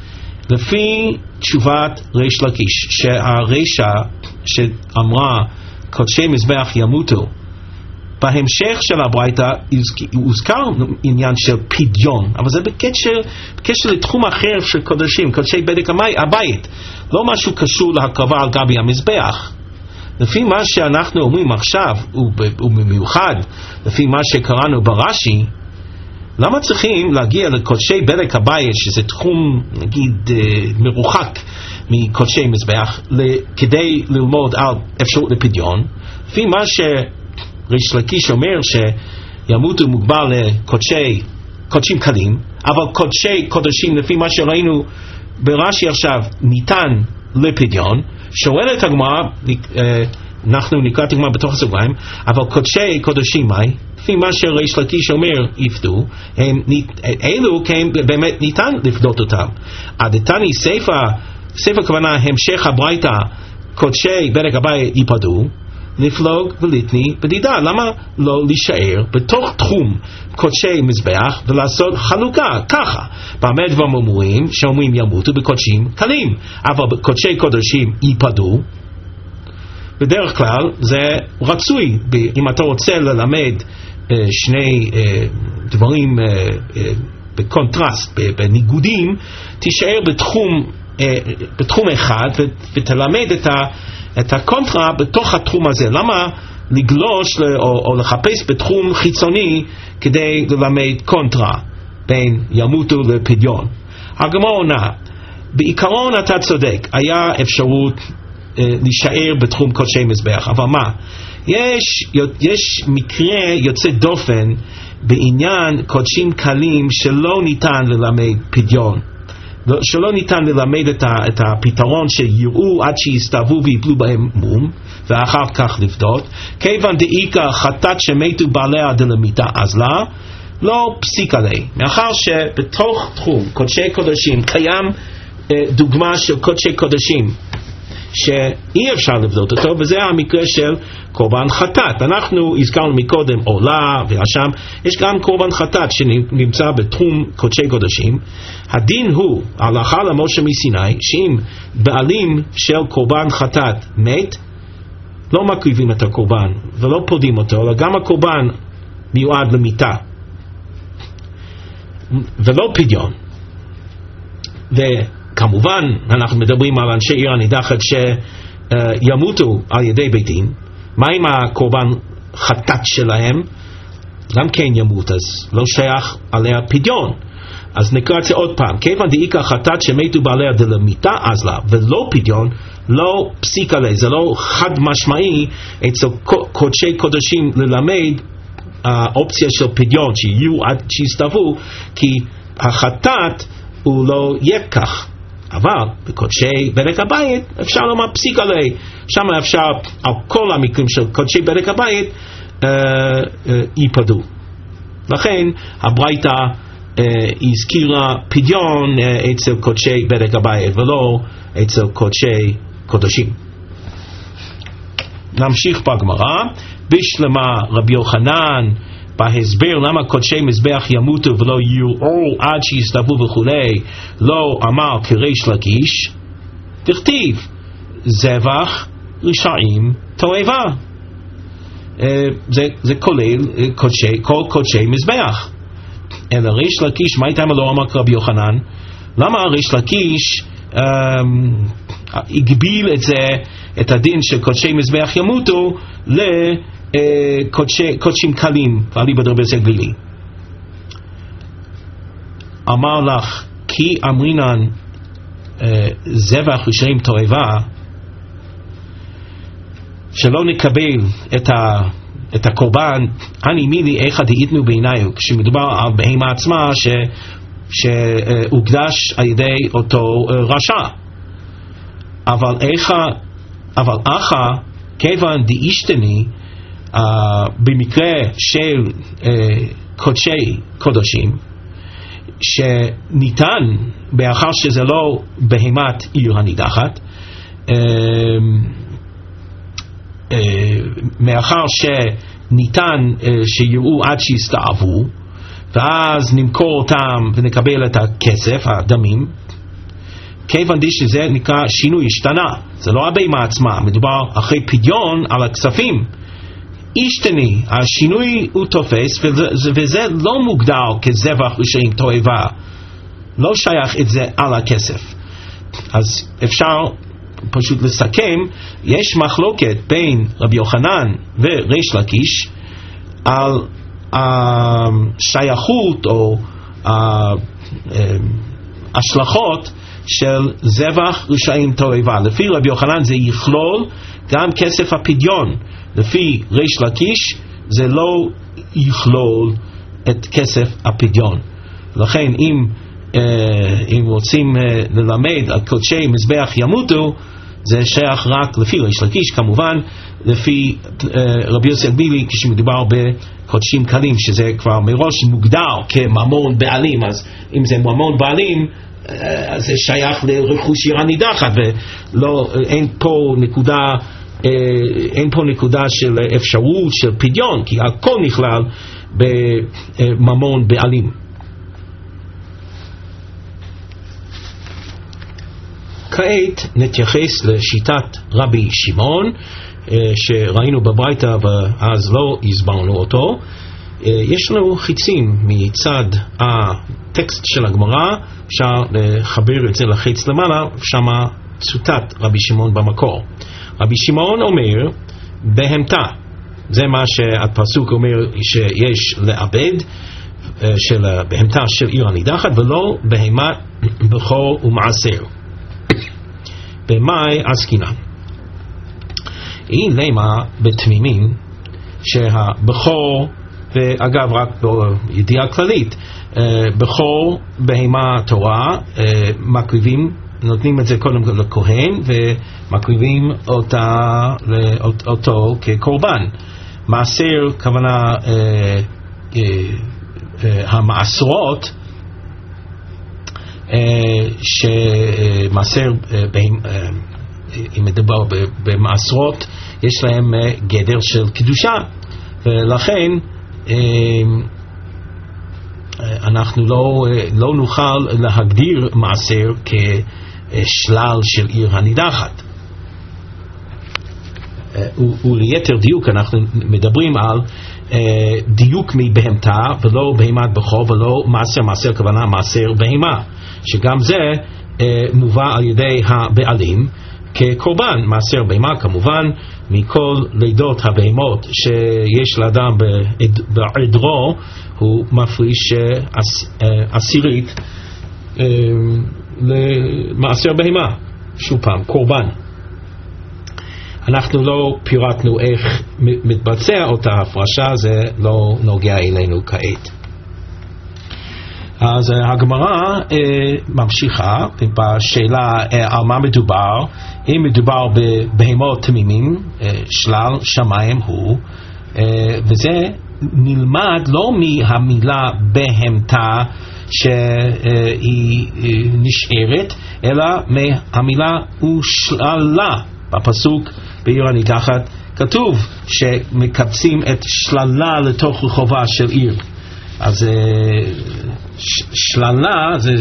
לפי תשובת ריש לקיש שהרשע שאמרה קודשי מזבח ימותו, בהמשך של הברייתא הוזכר עניין של פדיון, אבל זה בקשר לתחום אחר של קודשים, קודשי בדק הבית, לא משהו קשור להקרבה על גבי המזבח. לפי מה שאנחנו אומרים עכשיו, ובמיוחד לפי מה שקראנו ברש"י, למה צריכים להגיע לקודשי בדק הבית, שזה תחום נגיד מרוחק מקודשי מזבח, כדי ללמוד על אפשרות לפדיון? לפי מה ריש לקיש אומר שימותו מוגבל לקודשים קלים, אבל קודשי קודשים לפי מה שראינו ברש"י עכשיו ניתן לפדיון. שואלת הגמרא, אנחנו נקרא את הגמרא בתוך הסוגריים, אבל קודשי קודשים מהי? לפי מה שריש לקיש אומר יפדו, אלו באמת ניתן לפדות אותם. עדתני ספר כוונה המשך הברייתא קודשי בדק הבית ייפדו, לפלוג ולתני בדידה. למה לא להישאר בתוך תחום קודשי מזבח ולעשות חלוקה ככה? באמת דברים אומרים שאומרים ימותו בקודשים קלים, אבל בקודשי קודשים ייפדו. בדרך כלל זה רצוי, אם אתה רוצה ללמד שני דברים בקונטרסט, בניגודים, תישאר בתחום אחד ותלמד את הקונטרה בתוך התחום הזה. למה לגלוש או לחפש בתחום חיצוני כדי ללמד קונטרה בין ימותו לפדיון? הגמרא עונה, בעיקרון אתה צודק, היה אפשרות להישאר בתחום קודשי מזבח, אבל מה? יש מקרה יוצא דופן בעניין קודשים קלים שלא ניתן ללמד פדיון, שלא ניתן ללמד את הפתרון שיראו עד שיסתעבו ויפלו בהם מום ואחר כך לפדות, כיוון דאיקה חטאת שמתו בעליה דלמיתה אזלה, לא פסיק עלי, מאחר שבתוך תחום קודשי קודשים קיים דוגמה של קודשי קודשים שאי אפשר לבדות אותו, וזה המקרה של קורבן חטאת. אנחנו הזכרנו מקודם עולה ואשם, יש גם קורבן חטאת שנמצא בתחום קודשי קודשים. הדין הוא, הלכה למשה מסיני, שאם בעלים של קורבן חטאת מת, לא מקריבים את הקורבן ולא פודים אותו, אלא גם הקורבן מיועד למיתה ולא פדיון. וכמובן אנחנו מדברים על אנשי עיר הנידחת שימותו על ידי בית דין. מה עם הקורבן חטאת שלהם? גם כן ימות, אז לא שייך עליה פדיון. אז נקרא את זה עוד פעם, כיוון דאיקה חטאת שמתו בעליה דלמיתה אז לה ולא פדיון, לא פסיק עליה, זה לא חד משמעי אצל קודשי קודשים ללמד האופציה של פדיון שיהיו עד שיסתוו, כי החטאת הוא לא יהיה כך. אבל בקודשי בדק הבית אפשר לומר פסיק עליה, שם אפשר על כל המקרים של קודשי בדק הבית ייפדו. לכן הברייתא הזכירה פדיון אצל קודשי בדק הבית ולא אצל קודשי קודשים. נמשיך בגמרא. בשלמה רבי יוחנן בהסבר למה קודשי מזבח ימותו ולא יראו עד שיסתוו וכולי, לא אמר כריש לקיש, תכתיב זבח רשעים תועבה. זה כולל כל קודשי מזבח. אלא ריש לקיש, מה הייתה לא אמר רבי יוחנן? למה ריש לקיש הגביל את הדין של קודשי מזבח ימותו לקודשים קלים, ועלי בדרבז הגלילי? אמר לך כי אמרינן זבח רשעים תועבה, שלא נקבל את הקורבן אני מילי איך דאיתנו בעיניו, כשמדובר על בהמה עצמה שהוקדש על ידי אותו רשע. אבל אחא כיוון דאישתני במקרה של קודשי קודשים שניתן באחר שזה לא בהמת עיר הנידחת, מאחר שניתן שיראו עד שיסתעבו ואז נמכור אותם ונקבל את הכסף, הדמים, כיוון שזה נקרא שינוי, השתנה, זה לא הבהמה עצמה, מדובר אחרי פדיון על הכספים, השתני, השינוי הוא תופס, וזה לא מוגדר כזבח רשעים תועבה, לא שייך את זה על הכסף. אז אפשר פשוט לסכם, יש מחלוקת בין רבי יוחנן וריש לקיש על השייכות או השלכות של זבח רשעים תועבה. לפי רבי יוחנן זה יכלול גם כסף הפדיון, לפי ריש לקיש זה לא יכלול את כסף הפדיון. לכן אם רוצים ללמד על קודשי מזבח ימותו, זה שייך רק לפי ריש לקיש, כמובן לפי רבי יוסי הגלילי כשמדובר בקודשים קלים, שזה כבר מראש מוגדר כממון בעלים. אז אם זה ממון בעלים, אז זה שייך לרכוש עיר הנידחת, ואין פה נקודה של אפשרות של פדיון, כי הכל נכלל בממון בעלים. כעת נתייחס לשיטת רבי שמעון שראינו בברייתא ואז לא הסברנו אותו. יש לנו חיצים מצד הטקסט של הגמרא, אפשר לחבר את זה לחיץ למעלה, שמה צוטט רבי שמעון במקור. רבי שמעון אומר בהמתה, זה מה שהפסוק אומר שיש לעבד של בהמתה של עיר הנידחת, ולא בהמת בכור ומעשר. במאי עסקינן? אין למה בתמימים שהבכור, ואגב רק בידיעה כללית, בכור בהמה תורה מקריבים, נותנים את זה קודם כל לכהן ומקריבים אותו כקורבן. מעשר, כוונה המעשרות שמעשר אם מדובר במעשרות, יש להם גדר של קדושה, ולכן אנחנו לא נוכל להגדיר מעשר כשלל של עיר הנידחת. וליתר דיוק אנחנו מדברים על דיוק מבהמתה ולא בהמת בכור ולא מעשר כוונה מעשר בהמה, שגם זה מובא על ידי הבעלים כקורבן. מעשר בהמה כמובן מכל לידות הבהמות שיש לאדם בעדרו הוא מפריש עשירית למעשר בהמה, שוב פעם קורבן. אנחנו לא פירטנו איך מתבצע אותה הפרשה, זה לא נוגע אלינו כעת. אז הגמרא ממשיכה בשאלה על מה מדובר. אם מדובר בבהמות תמימים, שלל שמיים הוא, וזה נלמד לא מהמילה בהמתה שהיא נשארת, אלא מהמילה ושללה. בפסוק בעיר הנידחת כתוב שמקבצים את שללה לתוך רחובה של עיר. אז שללה זה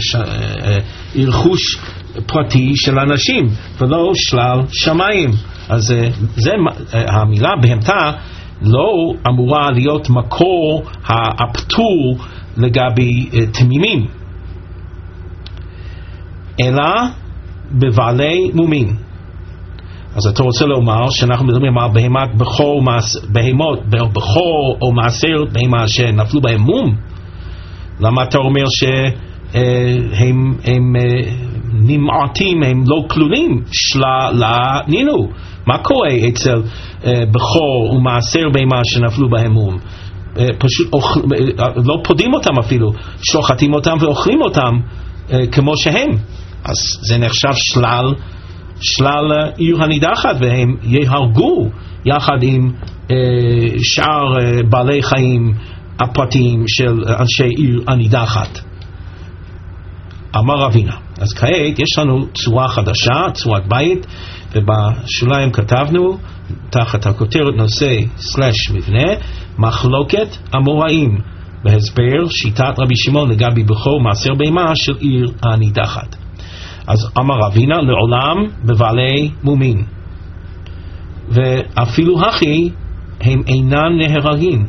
רכוש פרטי של אנשים ולא שלל שמיים. אז המילה בהמתה לא אמורה להיות מקור הפטור לגבי תמימים, אלא בבעלי מומין. אז אתה רוצה לומר שאנחנו מדברים על בהמת בכור, בהמות בכור או מעשר בהמה שנפלו בהם מום? למה אתה אומר שהם נמעטים, הם לא כלולים? שלה נינו. מה קורה אצל בכור ומעשר בהמה שנפלו בהם מום? פשוט לא פודים אותם אפילו, שוחטים אותם ואוכלים אותם כמו שהם. אז זה נחשב שלל עיר הנידחת, והם יהרגו יחד עם שאר בעלי חיים הפרטיים של אנשי עיר הנידחת. אמר רבינה. אז כעת יש לנו צורה חדשה, צורת בית, ובשוליים כתבנו תחת הכותרת נושא / מבנה מחלוקת אמוראים בהסבר שיטת רבי שמעון לגבי בכור מעשר בהמה של עיר הנידחת. אז אמר רבינה לעולם בבעלי מומין, ואפילו הכי הם אינם נהרגים,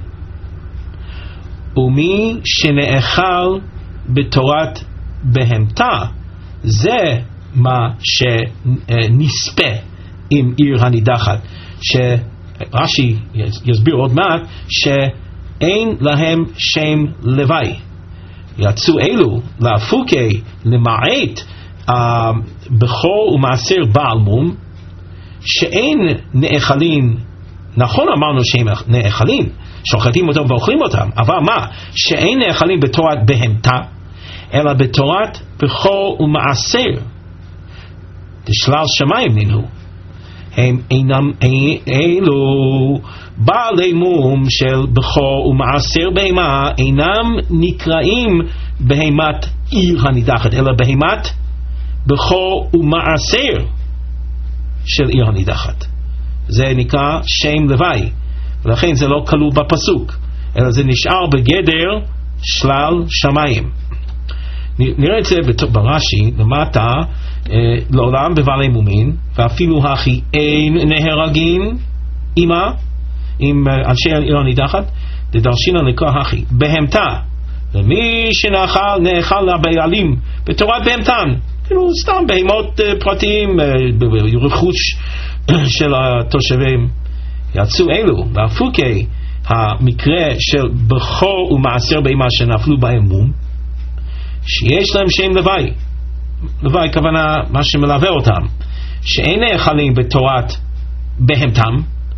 ומי שנאכל בתורת בהמתה זה מה שנספה עם עיר הנידחת, שרש"י יסביר עוד מעט שאין להם שם לוואי. יצאו אלו להפוקי למעט בכור ומעשר בעל מום שאין נאכלים. נכון אמרנו שהם נאכלים, שוחטים אותם ואוכלים אותם, אבל מה? שאין נאכלים בתורת בהמתה אלא בתורת בכור ומעשר תשלל שמיים נינו. הם אינם אלו בעלי מום של בכור ומעשר בהמה אינם נקראים בהמת עיר הנידחת אלא בהמת בכור ומעשר של עיר הנידחת. זה נקרא שם לוואי, ולכן זה לא כלול בפסוק, אלא זה נשאר בגדר שלל שמיים. נראה את זה ברש"י למטה, לעולם בבעלי מומין, ואפילו הכי אין נהרגים עמה, עם אנשי עיר הנידחת, דדרשינן לקרוא הכי בהמתה, ומי נאכל לבעלים בתורת בהמתן, כאילו סתם בהמות פרטיים, רכוש של התושבים. יצאו אלו והפוקי המקרה של בכור ומעשר בהמה שנפלו בהם מום, שיש להם שם לוואי. לוואי כוונה מה שמלווה אותם, שאין נאכלים בתורת בהמתם,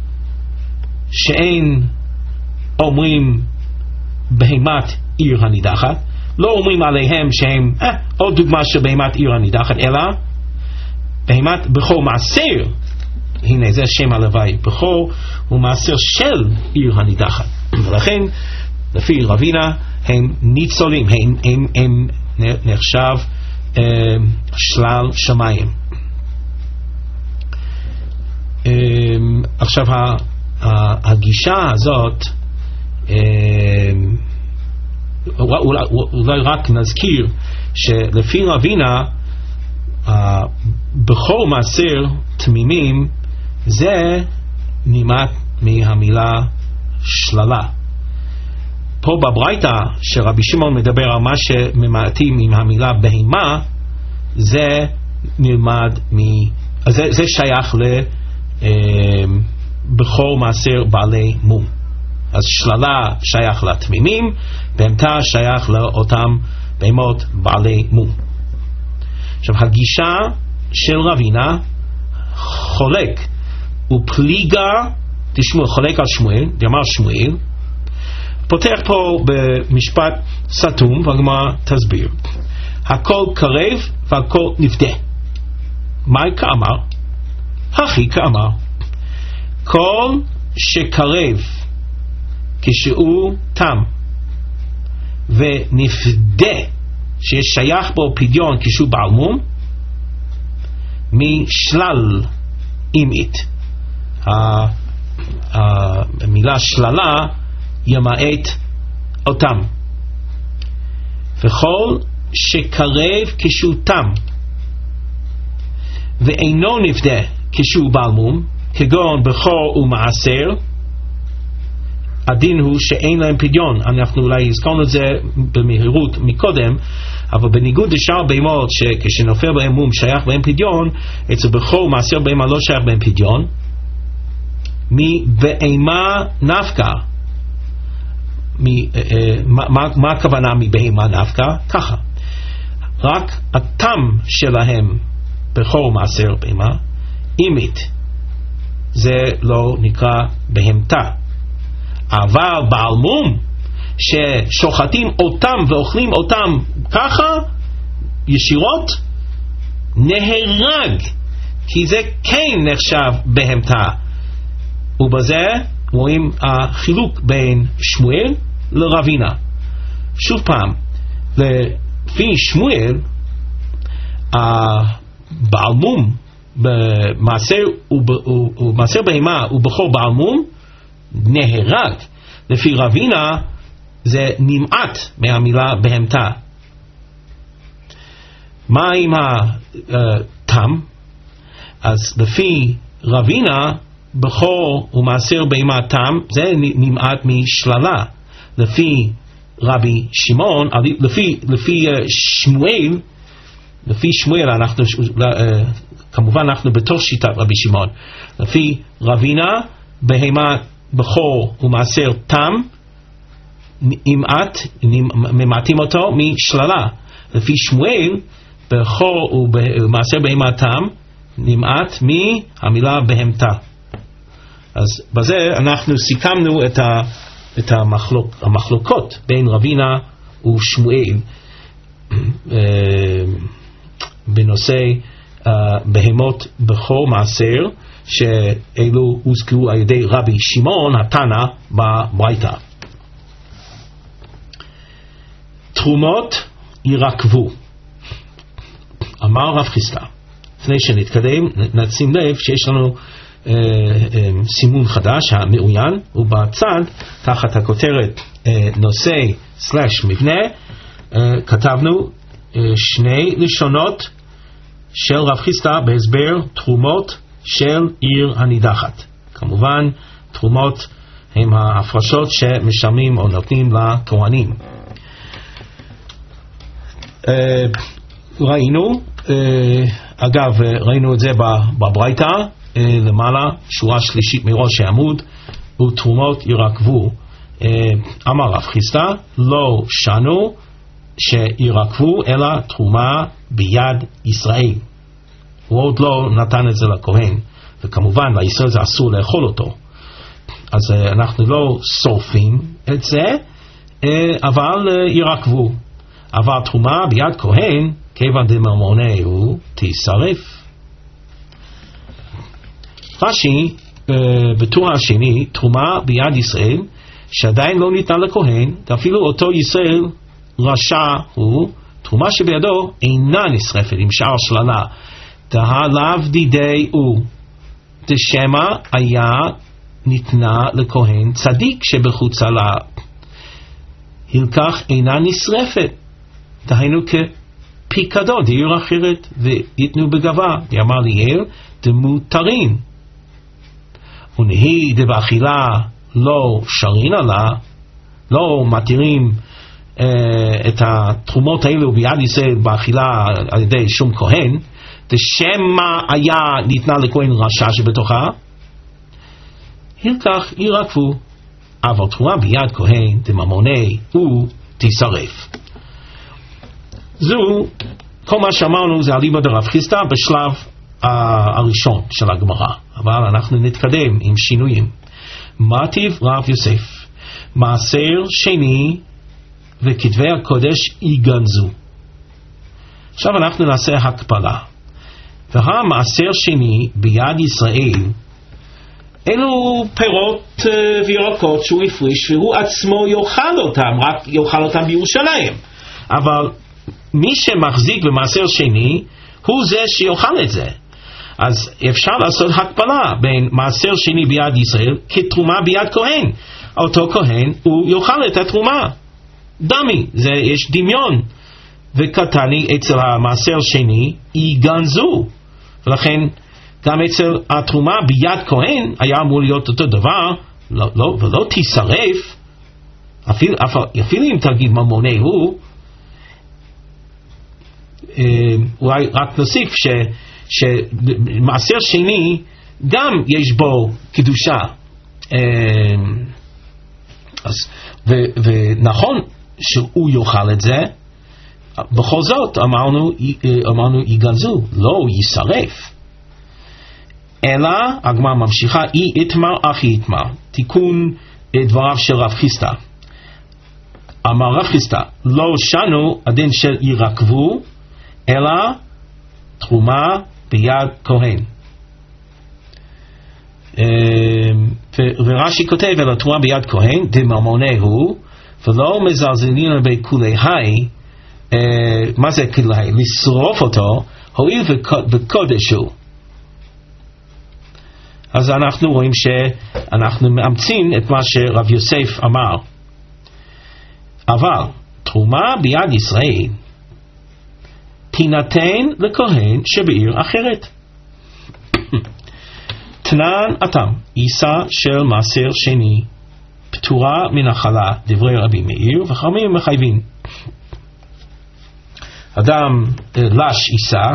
שאין אומרים בהמת עיר הנידחת, לא אומרים עליהם שהם עוד דוגמה של בהמת עיר הנידחת, אלא בהמת בכור מעשר. הנה זה שם הלוואי, בכור ומעשר של עיר הנידחת. ולכן לפי רבינה הם ניצולים, הם נחשב שלל שמיים. עכשיו הגישה הזאת, אולי רק נזכיר שלפי רבינה בכל מעשר תמימים זה נמעט מהמילה שללה. פה בברייתא שרבי שמעון מדבר על מה שממעטים עם המילה בהמה, זה נלמד זה שייך בכל מעשר בעלי מום. אז שללה שייך לתמימים, בהמתה שייך לאותם בהמות בעלי מום. עכשיו הגישה של רבינה חולק ופליגה, תשמעו, חולק על שמואל, דאמר שמואל, פותח פה במשפט סתום והגמרא תסביר. הכל קרב והכל נפדה. מה כאמר? הכי כאמר. כל שקרב כשהוא תם ונפדה ששייך בו פדיון כשהוא בעל מום, משלל אימית. המילה שללה ימעט אותם. וכל שקרב כשהוא תם ואינו נפדה כשהוא בעל מום, כגון בכור ומעשר, הדין הוא שאין להם פדיון. אנחנו אולי הזכרנו את זה במהירות מקודם, אבל בניגוד לשאר בהמות שכשנופל בהם מום שייך בהם פדיון, אצל בכור ומעשר בהמה לא שייך בהם פדיון. מבהמה נפקא, מה הכוונה מבהמה נפקא? ככה, רק התם שלהם בכור ומעשר בהמה אימית, זה לא נקרא בהמתה. אבל בעל מום ששוחטים אותם ואוכלים אותם ככה ישירות, נהרג, כי זה כן נחשב בהמתה. ובזה רואים החילוק בין שמואל לרבינה. שוב פעם, לפי שמואל בעל מום במעשר בהמה ובכור בעל מום נהרג. לפי רבינה זה נמעט מהמילה בהמתה. מה עם התם? אז לפי רבינה בכור ומעשר בהמה תם זה נמעט משללה. לפי רבי שמעון, לפי שמואל אנחנו כמובן אנחנו בתוך שיטת רבי שמעון. לפי רבינה בהמה בכור ומעשר תם ממעטים אותו משללה. לפי שמואל בכור ומעשר בהמה תם נמעט מהמילה בהמתה. אז בזה אנחנו סיכמנו את המחלוקות בין רבינה ושמואל בנושא בהמות בכור מעשר, שאלו הוזכרו על ידי רבי שמעון התנא בברייתא. תרומות ירקבו. אמר רב חיסדא. לפני שנתקדם נשים לב שיש לנו סימון חדש המעוין, ובצד תחת הכותרת נושא/מבנה כתבנו שני לשונות של רב חיסדא בהסבר תרומות של עיר הנידחת. כמובן תרומות הם ההפרשות שמשלמים או נותנים לכהנים. ראינו, אגב ראינו את זה בברייתא למעלה, שורה שלישית מראש העמוד, ותרומות ירקבו. אמר רב חיסדא לא שנו שירקבו אלא תרומה ביד ישראל. הוא עוד לא נתן את זה לכהן, וכמובן לישראל זה אסור לאכול אותו, אז אנחנו לא שורפים את זה, אבל ירקבו. אבל תרומה ביד כהן כיוון דממונהו תישרף. רש"י בטור השני, תרומה ביד ישראל שעדיין לא ניתנה לכהן, אפילו אותו ישראל רשע הוא, תרומה שבידו אינה נשרפת עם שאר שללה, דהה לאו דידי הוא, דשמא היה ניתנה לכהן צדיק שבחוצה לה, הלקח אינה נשרפת, דהיינו כפיקדון, דעיר אחרת ויתנו בגבה, דאמר ליאל דמותרין, ונהי דבאכילה לא שרין עלה, לא מתירים את התרומות האלו ביד ישראל באכילה על ידי שום כהן, דשמא היה ניתנה לכהן רשע שבתוכה, הלקח ירקבו, אבל תרומה ביד כהן דממוני הוא תשרף. זו, כל מה שאמרנו זה אליבא דרב חיסדא בשלב הראשון של הגמרא, אבל אנחנו נתקדם עם שינויים. מטיב רב יוסף, מעשר שני וכתבי הקודש ייגנזו. עכשיו אנחנו נעשה הקפלה. והמעשר שני ביד ישראל, אלו פירות וירקות שהוא הפריש, והוא עצמו יאכל אותם, רק יאכל אותם בירושלים. אבל מי שמחזיק במעשר שני, הוא זה שיאכל את זה. אז אפשר לעשות הקפלה בין מעשר שני ביד ישראל כתרומה ביד כהן. אותו כהן הוא יאכל את התרומה. דמי, זה יש דמיון. וקטני אצל המעשר שני ייגנזו. ולכן גם אצל התרומה ביד כהן היה אמור להיות אותו דבר, ולא תשרף, אפילו אם תגיד ממוני הוא, אולי רק נוסיף שמעשר שני גם יש בו קדושה, ונכון שהוא יאכל את זה, בכל זאת אמרנו ייגנזו, לא יישרף. אלא הגמרא ממשיכה, אי איתמר אחי איתמר, תיקון דבריו של רב חיסדא. אמר רב חיסדא, לא שנו הדין של ירקבו, אלא תרומה ביד כהן. ורש"י כותב, אלא תרומה ביד כהן דממוני הוא, ולא מזלזלים בכולי היי. מה זה כולי היי? לשרוף אותו, הואיל בקודש הוא. אז אנחנו רואים שאנחנו מאמצים את מה שרב יוסף אמר. אבל תרומה ביד ישראל תינתן לכהן שבעיר אחרת. תנן אתם, עיסה של מעשר שני, פטורה מנחלה, דברי רבי מאיר, וחכמים מחייבים. אדם לש עיסה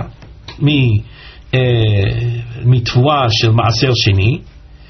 מתבואה של מעשר שני,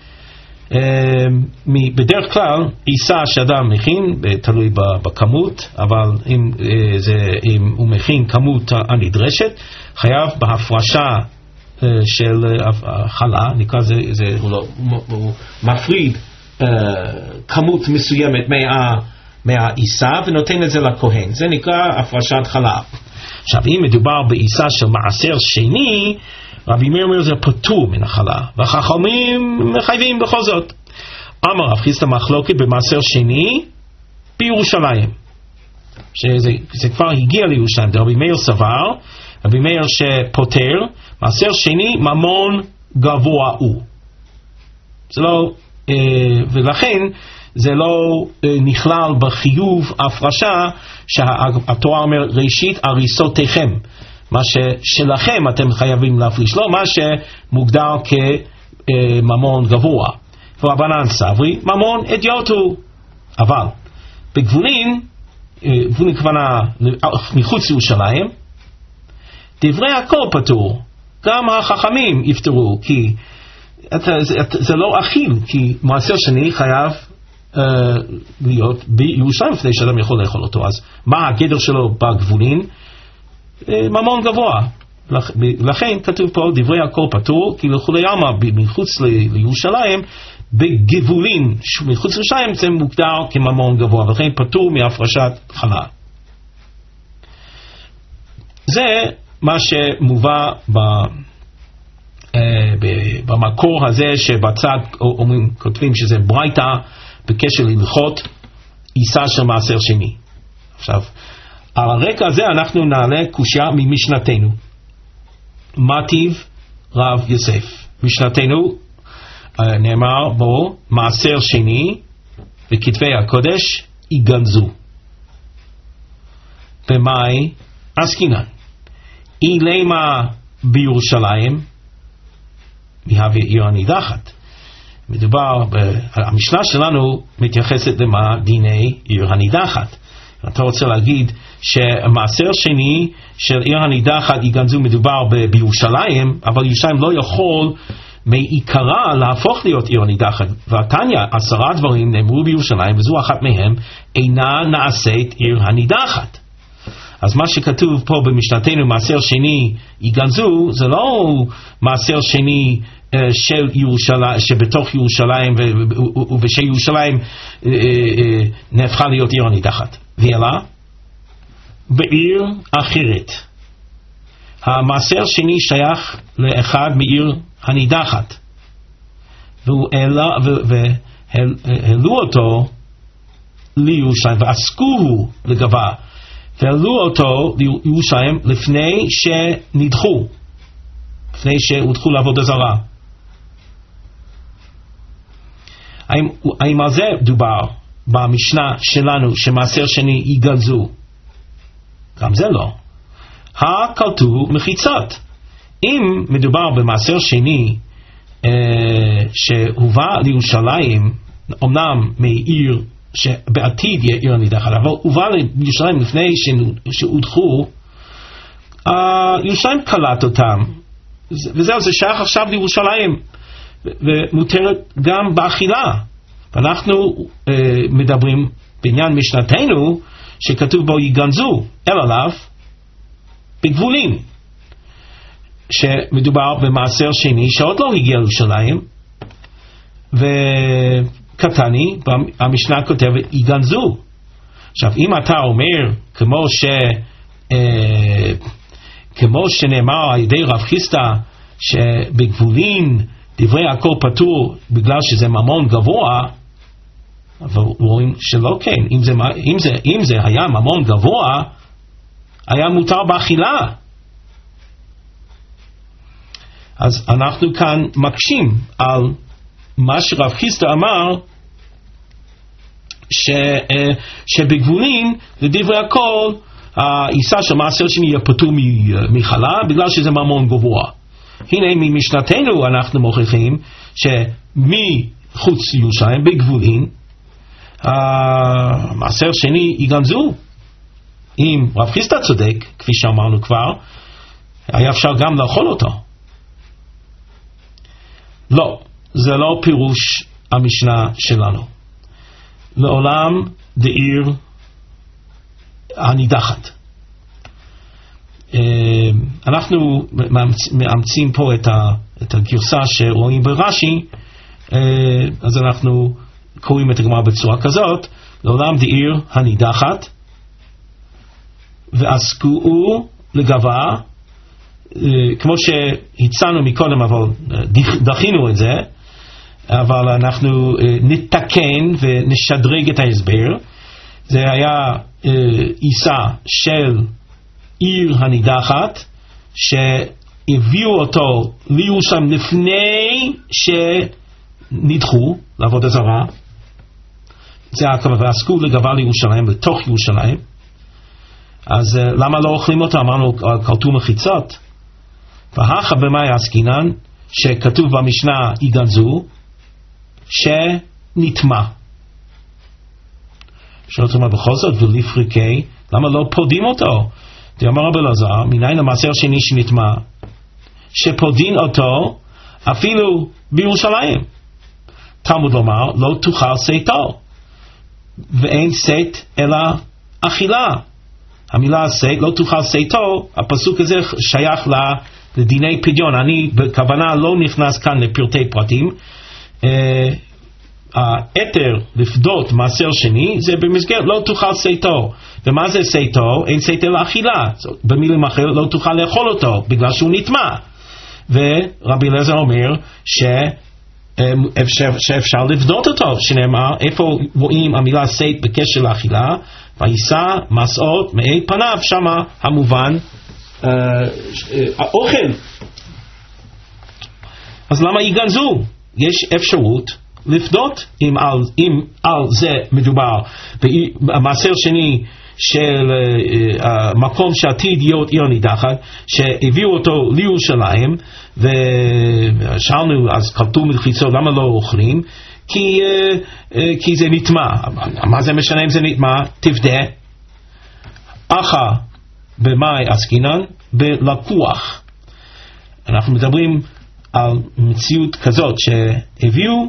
בדרך כלל עיסה שאדם מכין, תלוי בכמות, אבל אם הוא מכין כמות הנדרשת, חייב בהפרשה של חלה, נקרא הוא מפריד כמות מסוימת מהעיסה ונותן את זה לכהן, זה נקרא הפרשת חלה. עכשיו אם מדובר בעיסה של מעשר שני, רבי מאיר אומר זה פטור מן החלה, והחכמים מחייבים בכל זאת. אמר רב חיסדא מחלוקת במעשר שני בירושלים, שזה כבר הגיע לירושלים. רבי מאיר סבר, רבי מאיר שפוטר מעשר שני ממון גבוה הוא, זה לא, ולכן זה לא נכלל בחיוב הפרשה שהתורה אומר ראשית הריסותיכם, מה שלכם אתם חייבים להפריש, לא מה שמוגדר כממון גבוה. ורבנן סברי ממון אדיוט הוא. אבל בגבולין, גבולין כוונה מחוץ לירושלים, דברי הכל פטור, גם החכמים יפטרו, כי זה לא אכיל, כי מעשר שני חייב להיות בירושלים לפני שאדם יכול לאכול אותו. אז מה הגדר שלו בגבולין? ממון גבוה. לכן כתוב פה דברי הכל פטור, כי לכולי עלמא מחוץ לירושלים, בגבולין מחוץ לירושלים זה מוגדר כממון גבוה, ולכן פטור מהפרשת חלה. זה מה שמובא במקור הזה שבצד כותבים שזה ברייתא בקשר להלכות עיסה של מעשר שני. עכשיו על הרקע הזה אנחנו נעלה קושיה ממשנתנו. מטיב רב יוסף, משנתנו נאמר בו מעשר שני וכתבי הקודש יגנזו. במאי עסקינן? אילמה בירושלים מהווה עיר הנידחת. מדובר, המשנה שלנו מתייחסת למה דיני עיר הנידחת. אתה רוצה להגיד שמעשר שני של עיר הנידחת יגנזו מדובר בירושלים, אבל ירושלים לא יכול מעיקרה להפוך להיות עיר הנידחת. והתניא 10 דברים נאמרו בירושלים וזו אחת מהם, אינה נעשית עיר הנידחת. אז מה שכתוב פה במשנתנו מעשר שני יגנזו זה לא מעשר שני של ירושלים, שבתוך ירושלים ושירושלים נהפכה להיות עיר הנידחת, ואלא בעיר אחרת. המעשר שני שייך לאחד מעיר הנידחת והעלו אותו לירושלים ועסקו לגביו והעלו אותו לירושלים לפני שנדחו, לפני שהודחו לעבודה זרה. האם על זה דובר במשנה שלנו שמעשר שני יגנזו? גם זה לא. הכרתו מחיצות. אם מדובר במעשר שני שהובא לירושלים, אמנם מעיר שבעתיד יהיה עיר הנידחת, אבל הובא לירושלים לפני שהודחו, ירושלים קלט אותם, וזהו, זה שייך עכשיו לירושלים ומותרת גם באכילה. ואנחנו מדברים בעניין משנתנו שכתוב בו יגנזו, אלא לאו בגבולים, שמדובר במעשר שני שעוד לא הגיע לירושלים, וקטני המשנה כותבת יגנזו. עכשיו אם אתה אומר כמו שנאמר על ידי רב חיסדא שבגבולים דברי הכל פטור בגלל שזה ממון גבוה, אבל רואים שלא כן. אם זה היה ממון גבוה היה מותר באכילה. אז אנחנו כאן מקשים על מה שרב חיסדא אמר שבגבולים לדברי הכל האיסה של מעשר שני יהיה פטור מחלה בגלל שזה ממון גבוה. הנה ממשנתנו אנחנו מוכיחים שמחוץ לירושלים בגבולים מעשר שני יגנזו. אם רב חיסדא צודק, כפי שאמרנו כבר, היה אפשר גם לאכול אותו. לא, זה לא פירוש המשנה שלנו. לעולם דעיר הנידחת. אנחנו מאמצים פה את הגרסה שרואים ברש"י, אז אנחנו קוראים את הגמרא בצורה כזאת, לעולם דעיר הנידחת ועסקו לגבה, כמו שהצענו מקודם אבל דחינו את זה, אבל אנחנו נתקן ונשדרג את ההסבר. זה היה איסה של עיר הנידחת שהביאו אותו לירושלים לפני שנדחו לעבודה זרה. זה הכוונה, ועסקו לגבה לירושלים, לתוך ירושלים. אז למה לא אוכלים אותו? אמרנו כרתו מחיצות. והכה במאי עסקינן, שכתוב במשנה יגנזו, שנטמע. שואלת אומרת בכל זאת ולפריקי, למה לא פודים אותו? אמר רבי אלעזר, מניין המעשר שני שנטמע, שפודין אותו אפילו בירושלים. תלמוד לומר, לא תאכל שיתו, ואין שית אלא אכילה. המילה שית, לא תאכל שיתו, הפסוק הזה שייך לדיני פדיון. אני בכוונה לא נכנס כאן לפרטי פרטים. היתר לפדות מעשר שני זה במסגרת לא תאכל שיתו. ומה זה שיתו? אין שית אלא אכילה. במילים אחרות לא תאכל לאכול אותו בגלל שהוא נטמע. ורבי אלעזר אומר שאפשר לפדות אותו, שנאמר איפה רואים המילה שית בקשר לאכילה, וישא מסעות מאי פניו, שמה המובן האוכל. אז למה יגנזו? יש אפשרות לפדות אם על זה מדובר. במעשר שני של המקום שעתיד להיות עיר הנידחת, שהביאו אותו לירושלים, ושאלנו אז קלטו מלחיצות, למה לא אוכלים? כי זה נטמע. מה זה משנה אם זה נטמע? תפדה. אחא במאי עסקינן? בלקוח. אנחנו מדברים על מציאות כזאת שהביאו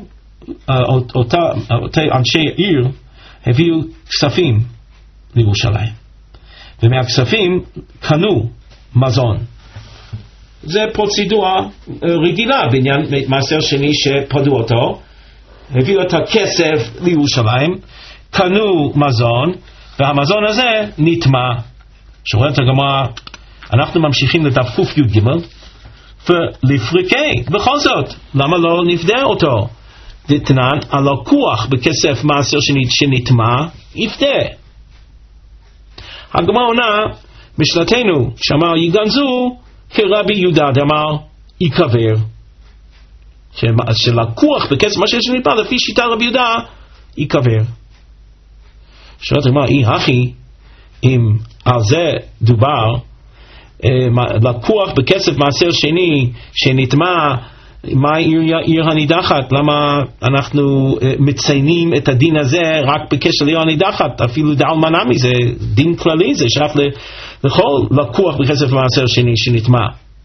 אותי אנשי עיר הביאו כספים לירושלים, ומהכספים קנו מזון. זה פרוצדורה רגילה בעניין מעשר שני שפדו אותו, הביאו את הכסף לירושלים, קנו מזון, והמזון הזה נטמע. שואלת הגמרא, אנחנו ממשיכים לדף ק"ג, ולפריקי, בכל זאת, למה לא נפדה אותו? דתנן, הלקוח בכסף מעשר שני שנטמע, יפדה. הגמרא עונה, משנתנו, שאמר יגנזו, כרבי יהודה דאמר, יקבר. שלקוח בכסף מעשר שנטמע, לפי שיטה רבי יהודה, יקבר. שואלת הגמרא, הכי, אם על זה דובר, לקוח בכסף מעשר שני שנטמע, מה עיר הנידחת? למה אנחנו מציינים את הדין הזה רק בקשר לעיר הנידחת? אפילו דעל מנמי, זה דין כללי, זה שייך לכל לקוח בכסף מעשר שני שנטמע.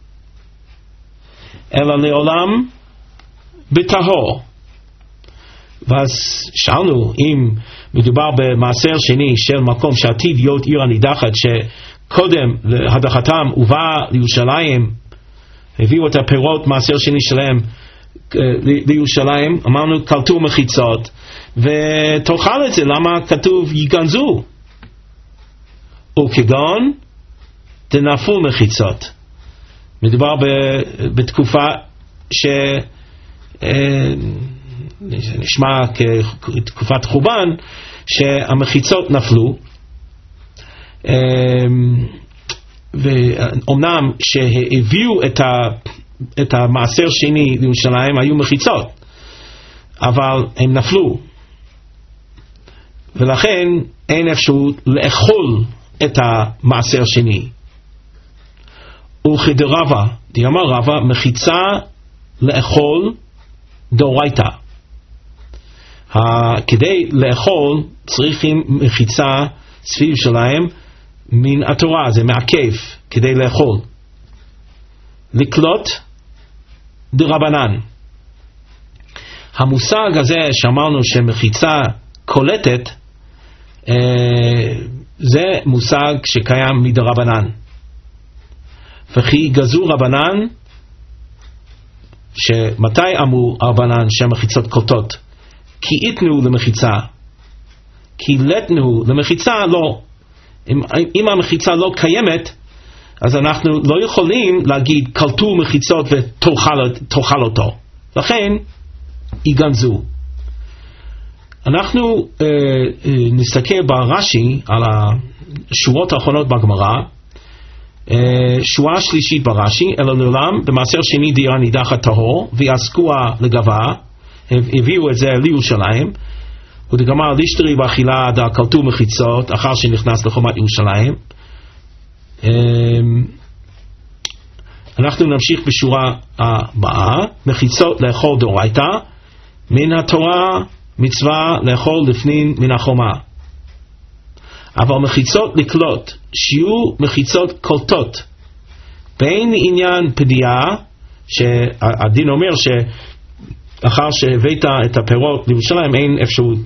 אלא לעולם בטהור. ואז שאלנו, אם מדובר במעשר שני של מקום שעתיד להיות עיר הנידחת, שקודם להדחתם ובא לירושלים, הביאו את הפירות מעשר שני שלהם לירושלים, אמרנו קלטו מחיצות, ותאכל את זה, למה כתוב יגנזו? וכגון דנפו מחיצות. מדובר בתקופה נשמע כתקופת חורבן, שהמחיצות נפלו, ואומנם שהביאו את המעשר שני לירושלים היו מחיצות, אבל הם נפלו, ולכן אין אפשרות לאכול את המעשר שני. וכדרבה, דאמר רבא, מחיצה לאכול דאורייתא. כדי לאכול צריכים מחיצה סביב שלהם מן התורה, זה מעכב כדי לאכול. לקלוט דרבנן. המושג הזה שאמרנו שמחיצה קולטת, זה מושג שקיים מדרבנן. וכי גזו רבנן, שמתי אמרו רבנן שהמחיצות קולטות? כי יתנו למחיצה, כי לתנו למחיצה לא. אם המחיצה לא קיימת, אז אנחנו לא יכולים להגיד קלטו מחיצות ותאכל אותו. לכן יגנזו. אנחנו נסתכל ברש"י על השורות האחרונות בגמרא, שורה שלישית ברש"י, אלא לעולם במעשר שני דעיר הנידחת טהור ויעסקוה לגבה, הביאו את זה לירושלים, ודגמר לישטרי באכילה דה קלטו מחיצות אחר שנכנס לחומת ירושלים. אנחנו נמשיך בשורה הבאה. מחיצות לאכול דאורייתא, מן התורה מצווה לאכול לפנים מן החומה. אבל מחיצות לקלוט, שיהיו מחיצות קולטות, בין עניין פדיעה, שהדין אומר שאחר שהבאת את הפירות לירושלים אין אפשרות,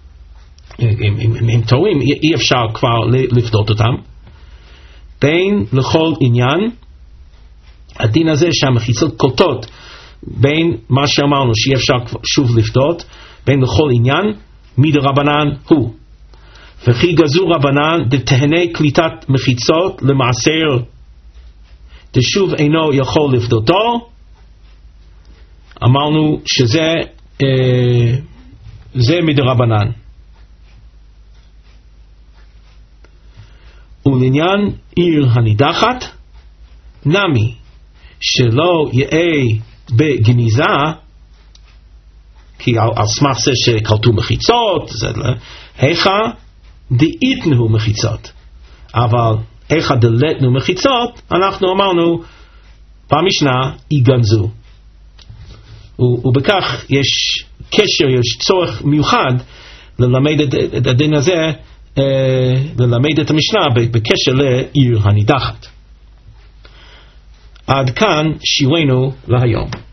הם טועים, אי אפשר כבר לפדות אותם. בין לכל עניין, הדין הזה שהמחיצות קולטות, בין מה שאמרנו שאי אפשר שוב לפדות, בין לכל עניין, מדרבנן הוא. וכי גזו רבנן דתהנה קליטת מחיצות למעשר דשוב אינו יכול לפדותו, אמרנו שזה זה מדרבנן. ולעניין עיר הנידחת נמי, שלא יהיה בגניזה, כי על סמך זה שקלטו מחיצות, היכא דאיתנו מחיצות, אבל היכא דלתנו מחיצות, אנחנו אמרנו במשנה יגנזו, ובכך יש קשר, יש צורך מיוחד ללמד את הדין הזה, ללמד את המשנה בקשר לעיר הנידחת. עד כאן שיעורנו להיום.